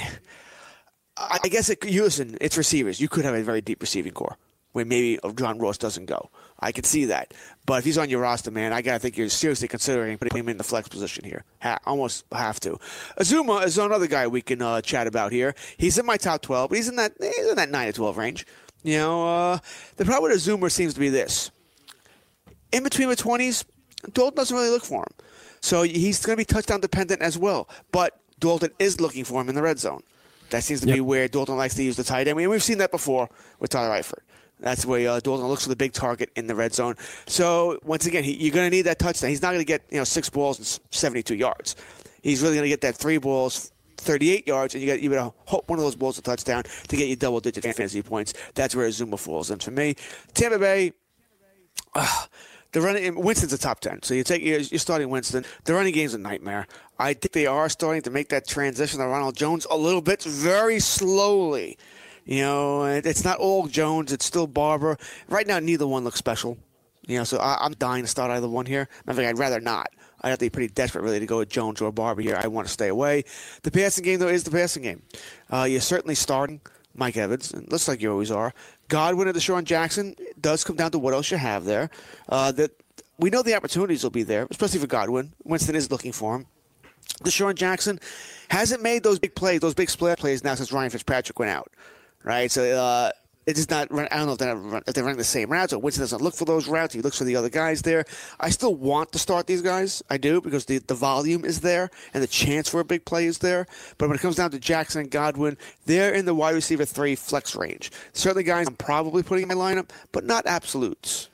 I guess it, you listen, it's receivers. You could have a very deep receiving core where maybe John Ross doesn't go. I can see that. But if he's on your roster, man, I got to think you're seriously considering putting him in the flex position here. Ha- almost have to. Azuma is another guy we can uh, chat about here. He's in my top twelve, but he's in that he's in that nine to twelve range. You know, uh, the problem with Azuma seems to be this. In between the twenties, Dalton doesn't really look for him. So he's going to be touchdown dependent as well. But Dalton is looking for him in the red zone. That seems to yep. be where Dalton likes to use the tight end. I mean, we've seen that before with Tyler Eifert. That's where uh, Dalton looks for the big target in the red zone. So, once again, he, you're going to need that touchdown. He's not going to get you know six balls and seventy-two yards. He's really going to get that three balls, thirty-eight yards, and you got you better hope one of those balls a touchdown to get you double-digit fantasy points. That's where Azuma falls. And for me, Tampa Bay, uh, the running Winston's a top ten. So you take you're, you're starting Winston. The running game's a nightmare. I think they are starting to make that transition to Ronald Jones a little bit, very slowly. You know, it's not all Jones. It's still Barber. Right now, neither one looks special. You know, so I, I'm dying to start either one here. I think I'd rather not. I'd have to be pretty desperate, really, to go with Jones or Barber here. I want to stay away. The passing game, though, is the passing game. Uh, you're certainly starting Mike Evans. And looks like you always are. Godwin and Deshaun Jackson does come down to what else you have there. Uh, that we know the opportunities will be there, especially for Godwin. Winston is looking for him. Deshaun Jackson hasn't made those big plays, those big splash plays now since Ryan Fitzpatrick went out. Right, so uh, it's just not. I don't know if they're, run, if they're running the same routes or Winston doesn't look for those routes. He looks for the other guys there. I still want to start these guys. I do because the, the volume is there and the chance for a big play is there. But when it comes down to Jackson and Godwin, they're in the wide receiver three flex range. Certainly, guys, I'm probably putting in my lineup, but not absolutes.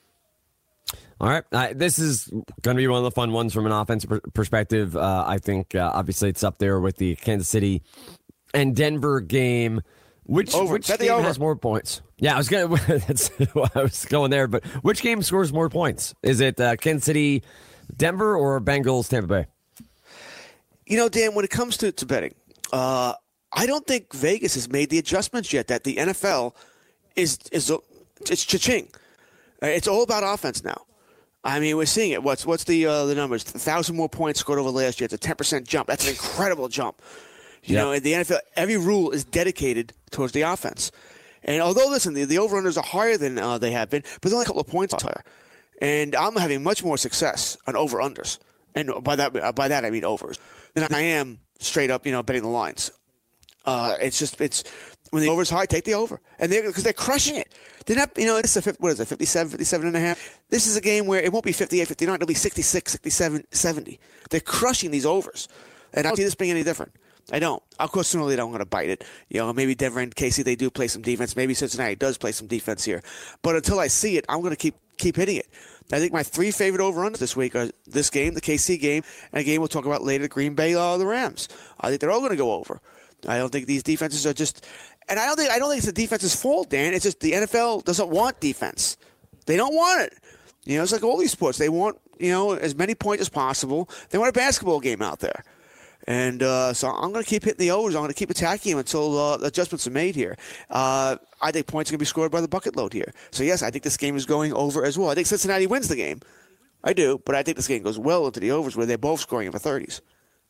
All right. Uh, this is going to be one of the fun ones from an offensive per- perspective. Uh, I think uh, obviously it's up there with the Kansas City and Denver game. Which over. which Bet game over. has more points? Yeah, I was gonna. That's I was going there, but which game scores more points? Is it uh, Kansas City, Denver, or Bengals, Tampa Bay? You know, Dan, when it comes to, to betting, uh, I don't think Vegas has made the adjustments yet that the N F L is is it's cha-ching. It's all about offense now. I mean, we're seeing it. What's what's the uh, the numbers? A thousand more points scored over last year. It's a ten percent jump. That's an incredible jump. You yep. know, in the N F L, every rule is dedicated towards the offense. And although, listen, the, the over-unders are higher than uh, they have been, but they're only a couple of points higher. And I'm having much more success on over-unders. And by that, by that I mean overs. Than I am straight up, you know, betting the lines. Uh, it's just, it's, when the over's high, take the over. And they're, because they're crushing it. They're not, you know, it's a, what is it, fifty-seven, fifty-seven and a half? This is a game where it won't be fifty-eight, fifty-nine, it'll be sixty-six, sixty-seven, seventy. They're crushing these overs. And I don't see this being any different. I don't. Of course, sooner or later, I'm going to bite it. You know, maybe Denver and K C, they do play some defense. Maybe Cincinnati does play some defense here. But until I see it, I'm going to keep keep hitting it. I think my three favorite over-unders this week are this game, the K C game, and a game we'll talk about later, the Green Bay, uh, the Rams. I think they're all going to go over. I don't think these defenses are just – and I don't think I don't think it's the defense's fault, Dan. It's just the N F L doesn't want defense. They don't want it. You know, it's like all these sports. They want, you know, as many points as possible. They want a basketball game out there. And uh, so I'm going to keep hitting the overs. I'm going to keep attacking him until uh, adjustments are made here. Uh, I think points are going to be scored by the bucket load here. So, yes, I think this game is going over as well. I think Cincinnati wins the game. I do, but I think this game goes well into the overs where they're both scoring in the thirties.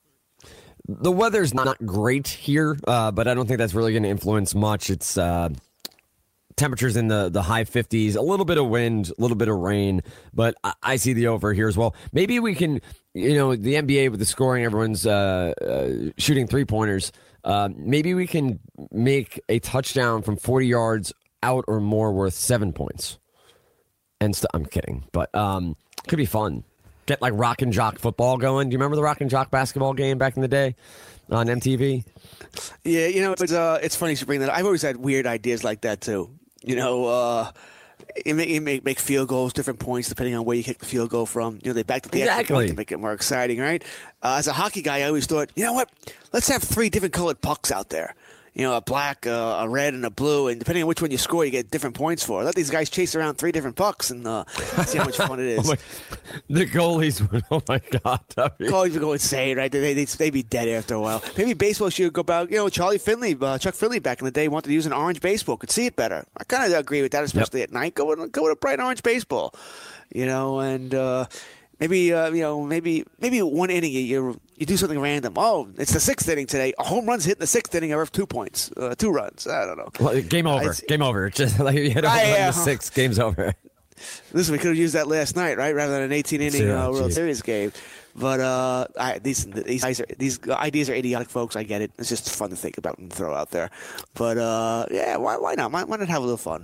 The weather's not great here, uh, but I don't think that's really going to influence much. It's uh, temperatures in the, the high fifties, a little bit of wind, a little bit of rain, but I, I see the over here as well. Maybe we can, you know, the N B A with the scoring, everyone's uh, uh, shooting three-pointers. Uh, maybe we can make a touchdown from forty yards out or more worth seven points. And st- I'm kidding, but um, could be fun. get like Rock and Jock football going. Do you remember the Rock and Jock basketball game back in the day on M T V? Yeah, you know, it's uh, it's funny you bring that up. I've always had weird ideas like that too. You know, uh, you make, you make make field goals, different points depending on where you kick the field goal from. You know, they back to the exactly. extra point to make it more exciting, right? Uh, as a hockey guy, I always thought, you know what? Let's have three different colored pucks out there. You know, a black, uh, a red, and a blue, and depending on which one you score, you get different points for. Let these guys chase around three different pucks and uh, see how much fun it is. oh my, the goalies, oh my God. I mean. Goalies would go insane, right? They, they, they'd be dead after a while. Maybe baseball should go back, you know, Charlie Finley, uh, Chuck Finley back in the day wanted to use an orange baseball, could see it better. I kind of agree with that, especially yep. at night. Go with, go with a bright orange baseball, you know, and uh, maybe, uh, you know, maybe maybe one inning you, you you do something random. Oh, it's the sixth inning today. A home run's hit in the sixth inning. I have two points, uh, two runs. I don't know. Well, game over. It's, game over. Just like you hit a home run in the sixth, game's over. Listen, we could have used that last night, right, rather than an eighteen-inning yeah, uh, World geez. Series game. But uh, I, these these, guys are, these ideas are idiotic, folks. I get it. It's just fun to think about and throw out there. But uh, yeah, why why not? Why, why not have a little fun?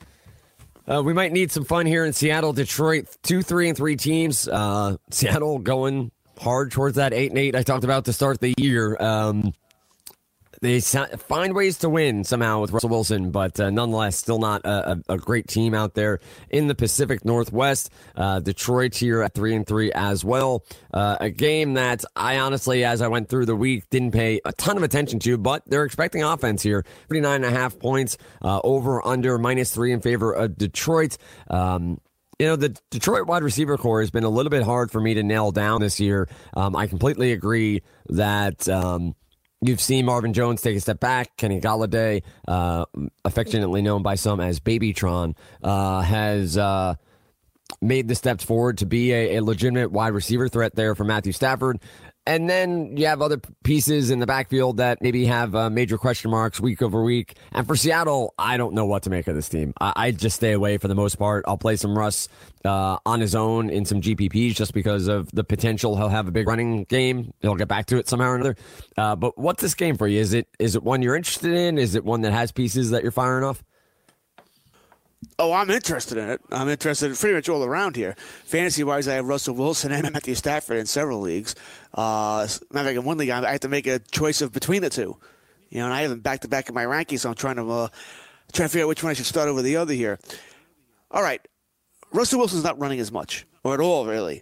Uh, we might need some fun here in Seattle, Detroit. Two, three, and three teams. Uh, Seattle going hard towards that eight and eight I talked about to start the year. Um, they find ways to win somehow with Russell Wilson, but uh, nonetheless, still not a, a great team out there in the Pacific Northwest. Uh, Detroit here at three and three as well. Uh, a game that I honestly, as I went through the week, didn't pay a ton of attention to, but they're expecting offense here. thirty-nine and a half points, uh, over under minus three in favor of Detroit. Um, You know, the Detroit wide receiver core has been a little bit hard for me to nail down this year. Um, I completely agree that um, you've seen Marvin Jones take a step back. Kenny Golladay, uh, affectionately known by some as Babytron, uh, has uh, made the steps forward to be a, a legitimate wide receiver threat there for Matthew Stafford. And then you have other pieces in the backfield that maybe have uh, major question marks week over week. And for Seattle, I don't know what to make of this team. I, I just stay away for the most part. I'll play some Russ uh, on his own in some G P Ps just because of the potential he'll have a big running game. He'll get back to it somehow or another. Uh, but what's this game for you? Is it is it one you're interested in? Is it one that has pieces that you're firing off? Oh, I'm interested in it. I'm interested in pretty much all around here. Fantasy-wise, I have Russell Wilson and Matthew Stafford in several leagues. Uh, matter of fact, in one league, I have to make a choice of between the two. You know, and I have them back-to-back in my rankings, so I'm trying to uh, trying to figure out which one I should start over the other here. All right. Russell Wilson's not running as much, or at all, really.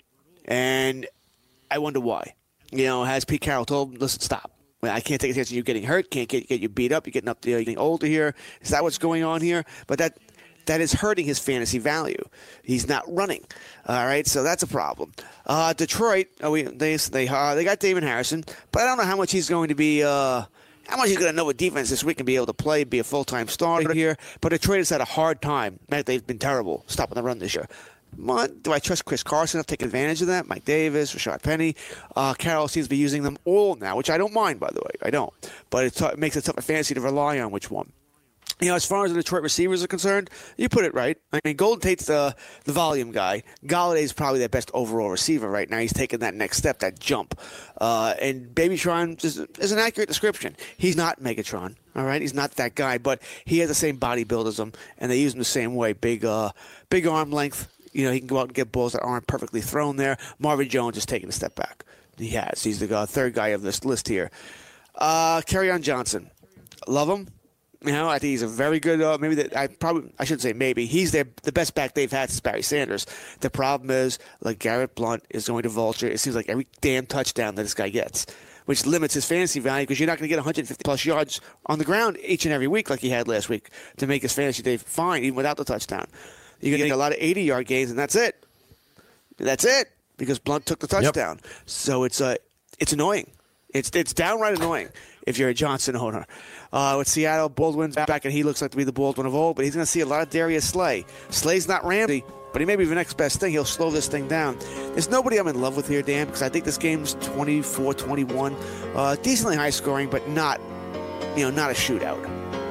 And I wonder why. You know, has Pete Carroll told him, listen, stop. I can't take a chance of you getting hurt, can't get, get you beat up, you're getting up there, you're getting older here. Is that what's going on here? But that... That is hurting his fantasy value. He's not running. All right, so that's a problem. Uh, Detroit, oh, we, they they uh, they got David Harrison, but I don't know how much he's going to be. Uh, how much he's going to know with defense this week and be able to play, be a full time starter here. But Detroit has had a hard time. Man, they've been terrible stopping the run this year. Do I trust Chris Carson to take advantage of that? Mike Davis, Rashad Penny. Uh, Carroll seems to be using them all now, which I don't mind, by the way. I don't. But it, t- it makes it tough for fantasy to rely on which one. You know, as far as the Detroit receivers are concerned, you put it right. I mean, Golden Tate's the, the volume guy. Galladay's probably their best overall receiver right now. He's taking that next step, that jump. Uh, and Babytron is, is an accurate description. He's not Megatron, all right? He's not that guy, but he has the same body build as him, and they use him the same way. Big, uh, big arm length. You know, he can go out and get balls that aren't perfectly thrown there. Marvin Jones is taking a step back. He has. He's the uh, third guy of this list here. Uh, Kerryon Johnson. Love him. You know, I think he's a very good. Uh, maybe that I probably I shouldn't say maybe he's their, the best back they've had since Barry Sanders. The problem is, like Garrett Blunt is going to vulture. It seems like every damn touchdown that this guy gets, which limits his fantasy value because you're not going to get one hundred fifty plus yards on the ground each and every week like he had last week to make his fantasy day fine even without the touchdown. You're getting a lot of eighty yard gains and that's it. That's it because Blunt took the touchdown. Yep. So it's uh, it's annoying. It's it's downright annoying if you're a Johnson owner. Uh, with Seattle, Baldwin's back, and he looks like to be the Baldwin of old, but he's going to see a lot of Darius Slay. Slay's not Ramsey, but he may be the next best thing. He'll slow this thing down. There's nobody I'm in love with here, Dan, because I think this game's twenty-four twenty-one. Uh, decently high scoring, but not, you know, not a shootout.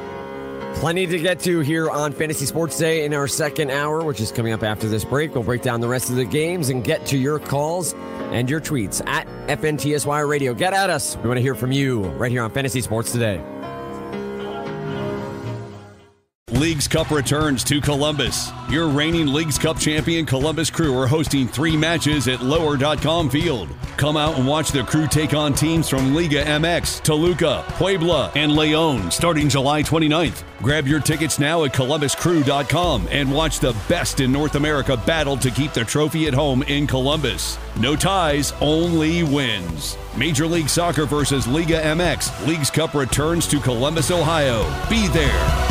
Plenty to get to here on Fantasy Sports Day in our second hour, which is coming up after this break. We'll break down the rest of the games and get to your calls and your tweets at F N T S Y Radio. Get at us. We want to hear from you right here on Fantasy Sports Today. Leagues Cup returns to Columbus. Your reigning Leagues Cup champion Columbus Crew are hosting three matches at lower dot com field. Come out and watch the Crew take on teams from Liga M X, Toluca, Puebla, and León starting July twenty-ninth. Grab your tickets now at columbus crew dot com and watch the best in North America battle to keep the trophy at home in Columbus. No ties, only wins. Major League Soccer versus Liga M X. Leagues Cup returns to Columbus, Ohio. Be there.